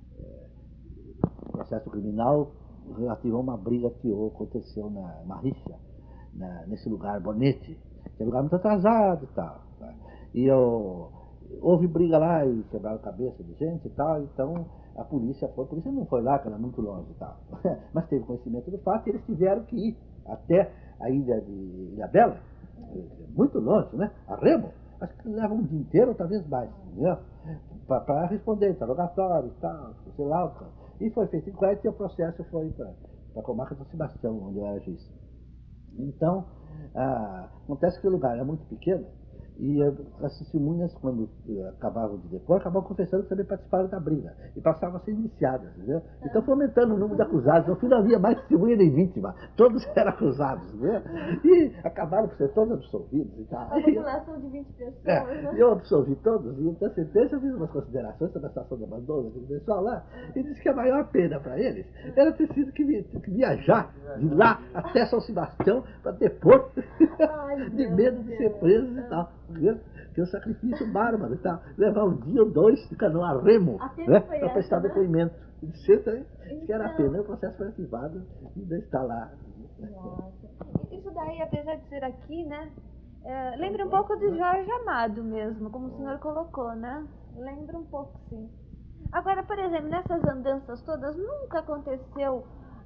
C: processo criminal relativo a uma briga que aconteceu na Marricha, nesse lugar, Bonete, que é um lugar muito atrasado e tal. Tá? E houve briga lá e quebraram a cabeça de gente e tal, então a polícia não foi lá, que era muito longe e tal. Mas teve conhecimento do fato e eles tiveram que ir até a ilha de Ilhabela, muito longe, né? A remo, acho que leva um dia inteiro ou talvez mais, entendeu? Para responder interrogatórios e tal, sei lá. E foi feito inquérito e o processo foi para a comarca de São Sebastião, onde eu era juiz. Então, acontece que o lugar é muito pequeno e as testemunhas, quando acabavam de depor, acabavam confessando que também participaram da briga e passavam a ser iniciadas, entendeu? Então foi aumentando o número de acusados. No fim não havia mais testemunha nem vítima, todos eram acusados, entendeu? E acabaram por ser todos absolvidos e tal.
B: A população de 20 pessoas, né?
C: Eu absolvi todos, e então sentença eu fiz umas considerações sobre a situação de abandono daquele pessoal lá, e disse que a maior pena para eles era ter sido que viajar de lá até São Sebastião para depor de medo de ser presos e tal. Que é um sacrifício bárbaro e tal. Levar um dia ou dois de canoa a remo, né, para prestar depoimento. E disse que era a pena. O processo foi arquivado e ainda está lá.
B: Nossa. Isso daí, apesar de ser aqui, né? Lembra um pouco de Jorge Amado mesmo, como o senhor colocou, né? Lembra um pouco, sim. Agora, por exemplo, nessas andanças todas, nunca aconteceu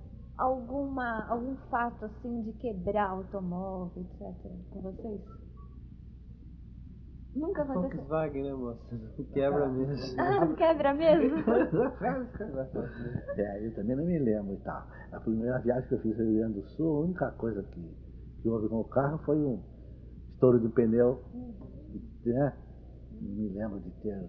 B: algum fato assim de quebrar automóvel, etc. com vocês? Nunca aconteceu.
D: Volkswagen, né, moça? Quebra mesmo.
B: Quebra mesmo?
C: Eu também não me lembro e tal. A primeira viagem que eu fiz no Rio Grande do Sul, a única coisa que houve com o carro foi um estouro de pneu. Né? Não me lembro de ter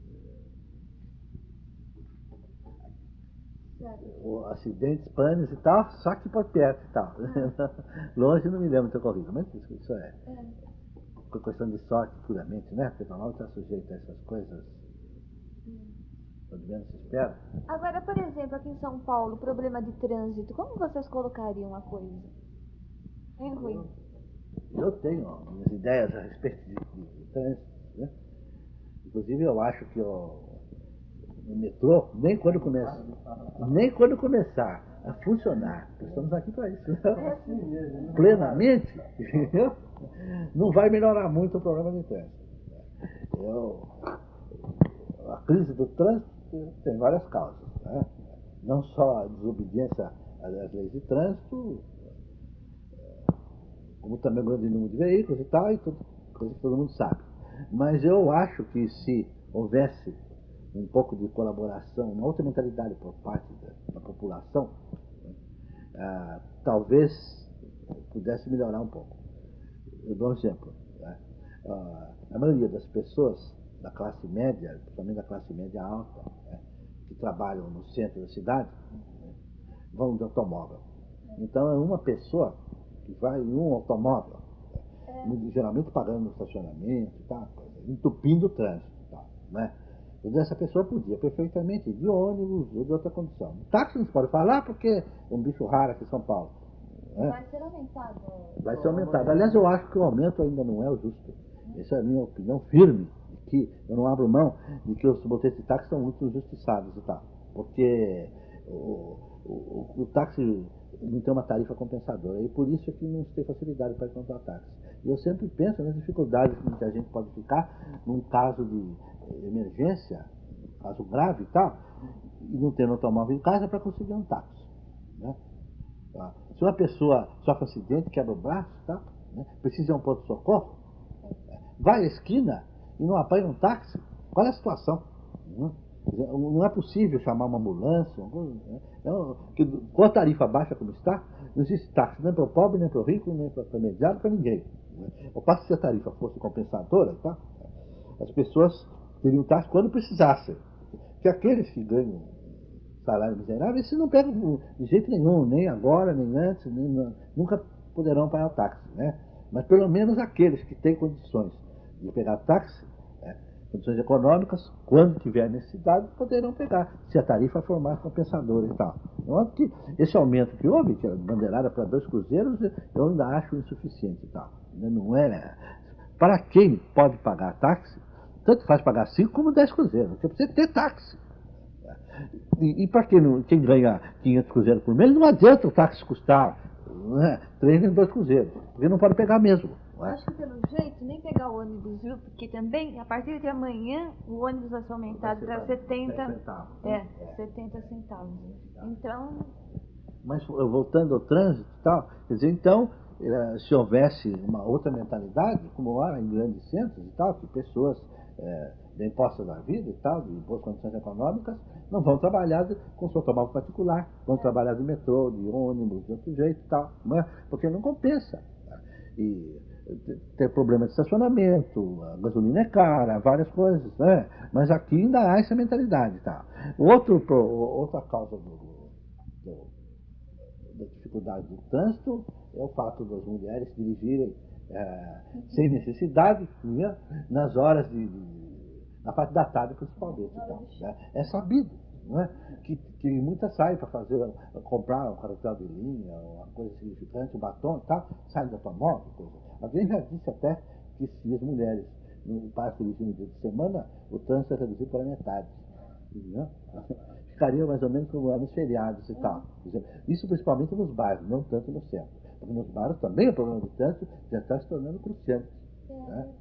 C: acidentes, panes e tal, só que por perto e tal. Longe não me lembro de ter ocorrido, mas isso é. questão de sorte puramente, né? Porque Petronal está sujeito a essas coisas quando menos se espera.
B: Agora, por exemplo, aqui em São Paulo, problema de trânsito, como vocês colocariam a coisa? Hein, Rui?
C: Eu tenho minhas ideias a respeito de trânsito, né? Inclusive eu acho que o metrô, nem quando começar a funcionar, estamos aqui para isso, né? Plenamente, não vai melhorar muito o problema de trânsito. A crise do trânsito tem várias causas, né? Não só a desobediência às leis de trânsito, como também o grande número de veículos e tal, e tudo, coisa que todo mundo sabe. Mas eu acho que se houvesse um pouco de colaboração, uma outra mentalidade por parte da população, talvez pudesse melhorar um pouco. Eu dou um exemplo, né? A maioria das pessoas da classe média, principalmente da classe média alta, né, que trabalham no centro da cidade, né, vão de automóvel. Então é uma pessoa que vai em um automóvel, geralmente pagando no estacionamento, tá, entupindo o trânsito, tá, né? Então essa pessoa podia perfeitamente ir de ônibus ou de outra condição. O táxi não se pode falar porque é um bicho raro aqui em São Paulo, né?
B: Vai ser aumentado.
C: Vai ser aumentado. Aliás, eu acho que o aumento ainda não é o justo. Essa é a minha opinião firme, de que eu não abro mão de que os motoristas de táxi são muito injustiçados e tal. Porque o táxi não tem uma tarifa compensadora. E por isso é que não se tem facilidade para encontrar táxi. E eu sempre penso nas dificuldades que a gente pode ficar num caso de emergência, caso grave e tal, e não ter um automóvel em casa para conseguir um táxi, né? Tá? Se uma pessoa sofre um acidente, quebra o braço, tá, né, precisa de um pronto-socorro, vai à esquina e não apanha um táxi, qual é a situação? Não é possível chamar uma ambulância, com a tarifa baixa como está, não existe táxi nem para o pobre, nem para o rico, nem para o intermediário, para ninguém. Ao passo que se a tarifa fosse compensadora, tá, as pessoas teriam táxi quando precisassem. Que aqueles que ganham salário miserável, esses não pegam de jeito nenhum, nem agora, nem antes, nunca poderão pagar o táxi, né? Mas pelo menos aqueles que têm condições de pegar táxi, né, condições econômicas, quando tiver necessidade, poderão pegar, se a tarifa for mais compensadora e tal. Eu acho que esse aumento que houve, que é bandeirada para 2 cruzeiros, eu ainda acho insuficiente e tal. Não é. Para quem pode pagar táxi, tanto faz pagar 5 como 10 cruzeiros, você precisa ter táxi. E para quem ganha 500 cruzeiros por mês, não adianta o táxi custar 3 nem 2 cruzeiros, porque não pode pegar mesmo.
B: Eu acho que pelo jeito, nem pegar o ônibus, viu? Porque também, a partir de amanhã, o ônibus vai ser aumentado para 70 centavos. 70 centavos. Então...
C: Mas voltando ao trânsito e tal, quer dizer, então, se houvesse uma outra mentalidade, como há em grandes centros e tal, que pessoas bem postas na vida e tal, de boas condições econômicas, não vão trabalhar com seu automóvel particular, vão trabalhar de metrô, de ônibus, de outro jeito e tal, né? Porque não compensa. E ter problema de estacionamento, a gasolina é cara, várias coisas, né? Mas aqui ainda há essa mentalidade, tá? Outra causa da dificuldade do trânsito é o fato das mulheres dirigirem sem necessidade, né, nas horas na parte da tarde principalmente. Então, né? É sabido, não é? Que muitas saem para comprar um carretel de linha, uma coisa significante, um batom e tal, saem do automóvel. Alguém já disse até que se as mulheres não passam dirigir no dia de semana, o trânsito é reduzido para metade. Né? Ficaria mais ou menos como nos feriados e tal. Isso principalmente nos bairros, não tanto no centro. Porque nos bairros também o problema do trânsito já está se tornando cruciante. Né?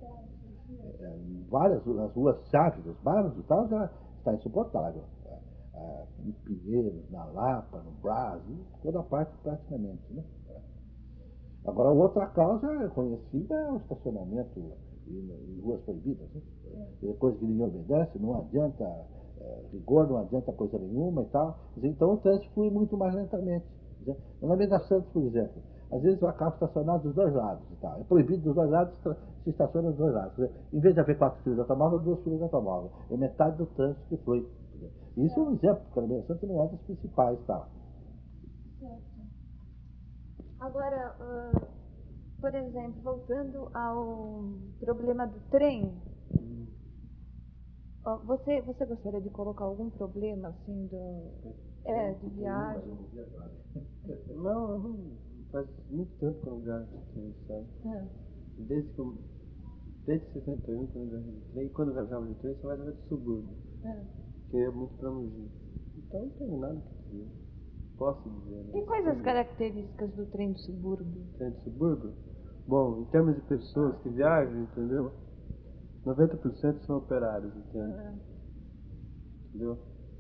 C: As ruas-chave dos bairros e tal já está insuportável. Em Pinheiros, na Lapa, no Brás, em toda parte praticamente. Né? Agora, outra causa conhecida é o estacionamento em ruas proibidas. Né? É coisa que ninguém obedece, não adianta rigor, não adianta coisa nenhuma e tal. Então o trânsito flui muito mais lentamente. Na Alameda Santos, por exemplo, às vezes o carro estacionado dos dois lados e tal. É proibido dos dois lados, se estaciona dos dois lados. Em vez de haver 4 filas de automóvel, 2 filas de automóvel. É metade do trânsito que flui. Isso é um exemplo, porque a Alameda Santos não é das principais e tal.
B: Agora, por exemplo, voltando ao problema do trem, você gostaria de colocar algum problema, assim, de viagem?
D: Não, eu não faz muito tempo que eu não viajo de trem, sabe? Desde 61, quando eu viajava de trem, e quando eu viajava de trem, só viajava de subúrbio, que é muito pra Mogi. Então não tenho nada que dizer. Posso dizer, né?
B: E quais as características do trem do subúrbio?
D: Trem de subúrbio? Bom, em termos de pessoas que viajam, entendeu? 90% são operários, entendeu?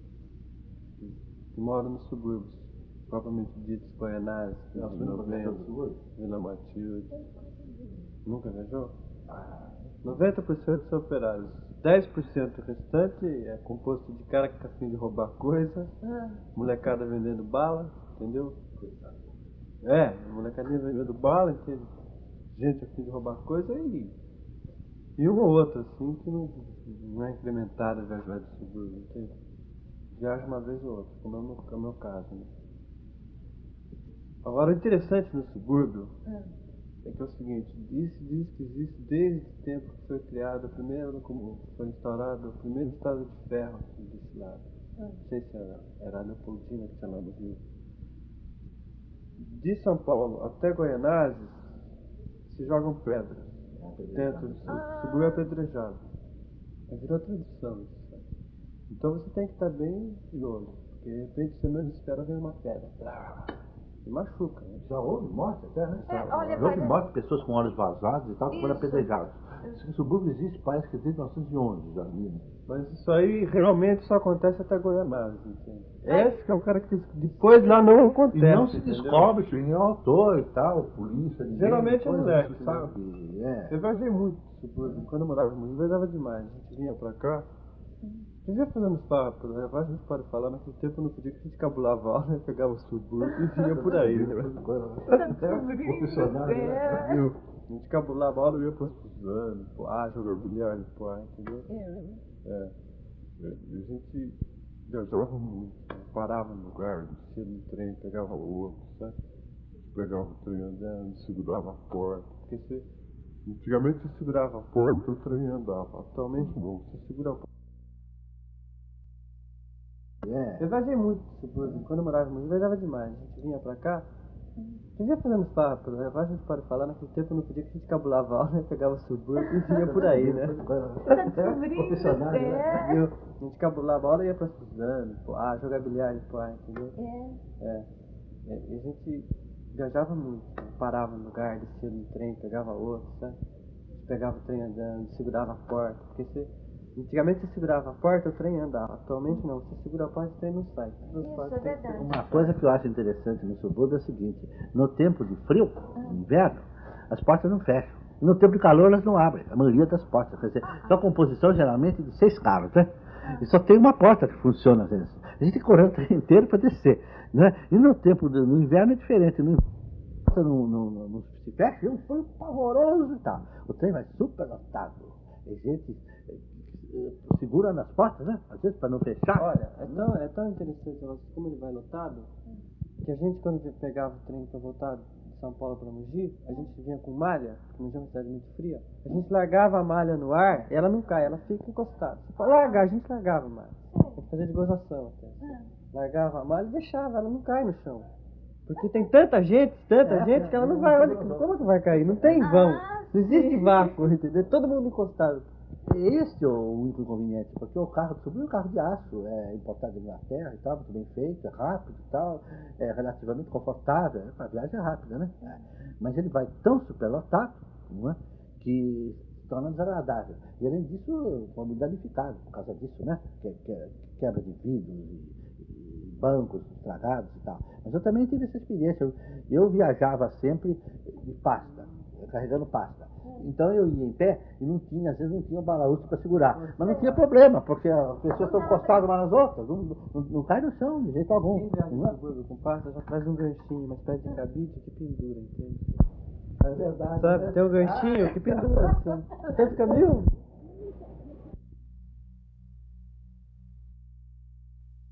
D: Que moram nos subúrbios, propriamente ditos, Goianás, Vila Novena, Vila Matilde. Nunca viajou? 90% são operários. 10% restante é composto de cara que tá afim de roubar coisa, molecada vendendo bala, entendeu? Molecadinha vendendo bala, entende? Gente afim de roubar coisa e uma ou outra, assim, que não é incrementada viajar de subúrbio, entende? Viaja uma vez ou outra, como é o meu caso, né? Agora, o interessante no subúrbio é que é o seguinte, diz que existe desde o tempo que foi criado foi instaurado o primeiro estado de ferro aqui desse lado. Não sei se era a Leopoldina que tinha lá no Rio. De São Paulo até Goianazes se jogam pedras. Dentro do subúrbio é apedrejado. Virou tradição isso, sabe? Então você tem que estar bem de olho, porque de repente você menos espera ver uma pedra. E machuca, né?
C: Já houve morte até, né?
B: Olha,
C: Já houve morte de pessoas com olhos vazados e tal, que foram
B: Isso.
C: apedrejadas. Esse subúrbio existe, parece que desde 1911 já.
D: Mas isso aí realmente só acontece até Goianazes, entende? Esse que é o característico. Depois lá não acontece.
C: E não se
D: entendeu?
C: descobre quem é o autor e tal, polícia.
D: Geralmente é
C: depois
D: moleque,
C: não se
D: né?
C: sabe.
D: Eu viajei muito no subúrbio. Quando eu morava no Rio, eu viajava demais. A gente vinha pra cá. Vivia fazendo papo, né? A gente pode falar, naquele tempo não podia, que a gente cabulava a aula, pegava o subúrbio e vinha por aí, né?
C: Profissional, né?
D: Viu? A gente cabulava a aula e ia para os anos, jogar bilhar, entendeu? E a gente viajava muito, parava no lugar, descia no trem, pegava o outro, sabe? Pegava o trem andando, segurava a porta, porque antigamente você segurava a porta e o trem andava, atualmente não, você segura a porta. Eu viajei muito no subúrbio. Quando eu morava no Rio, eu viajava demais. A gente vinha pra cá, vivia fazendo papo, né? A gente pode falar, naquele tempo não podia, que a gente cabulava a aula, né? Pegava o subúrbio e vinha por aí, né?
C: Profissional, né?
D: Viu? A gente cabulava a aula e ia pra Suzano, jogar bilhar, entendeu? E a gente viajava muito, né? Parava no lugar, descia no trem, pegava outro, sabe? A gente pegava o trem andando, segurava a porta, porque antigamente você segurava a porta, o trem andava. Atualmente não, você segura a porta, o trem não sai.
B: Isso é verdade.
C: Uma coisa que eu acho interessante no subúrbio é o seguinte: no tempo de frio, no inverno, as portas não fecham. E no tempo de calor elas não abrem, a maioria das portas. Quer dizer, é uma composição geralmente de 6 carros, né? E só tem uma porta que funciona às vezes. A gente tem que correr o trem inteiro para descer, né? E no inverno é diferente. No inverno não se fecha, é um frio pavoroso e tal. O trem vai super lotado. A gente segura nas portas, né? Às vezes para não fechar.
D: Olha, é tão interessante como ele vai lotado, que a gente, quando pegava o trem para voltar de São Paulo para Mogi, a gente vinha com malha, porque Mogi é uma cidade muito fria, a gente largava a malha no ar, ela não cai, ela fica encostada. Se for largar, a gente largava a malha. A gente fazia de gozação até. Largava a malha e deixava, ela não cai no chão. Porque tem tanta gente que ela não vai. Como que vai cair? Não tem vão. Não existe vácuo, entendeu? Todo mundo encostado.
C: Esse é o único inconveniente, porque o carro do subúrbio é um carro de aço, é importado da Inglaterra e tal, muito bem feito, é rápido e tal, é relativamente confortável, a viagem é rápida, né? Mas ele vai tão superlotado, não é? Que se torna desagradável. E além disso, foi muito danificado por causa disso, né? Quebra de vidros e bancos estragados e tal. Mas eu também tive essa experiência. Eu viajava sempre de pasta, carregando pasta. Então eu ia em pé e às vezes não tinha balaúso para segurar. Mas não tinha problema, porque as pessoas estão encostadas umas nas outras, não cai no chão de jeito algum.
D: Quem viaja no subúrbio com pasta já traz um ganchinho, uma espécie de cabide que pendura, entende?
C: É verdade.
D: Sabe, tem um ganchinho que pendura assim. Você fica meio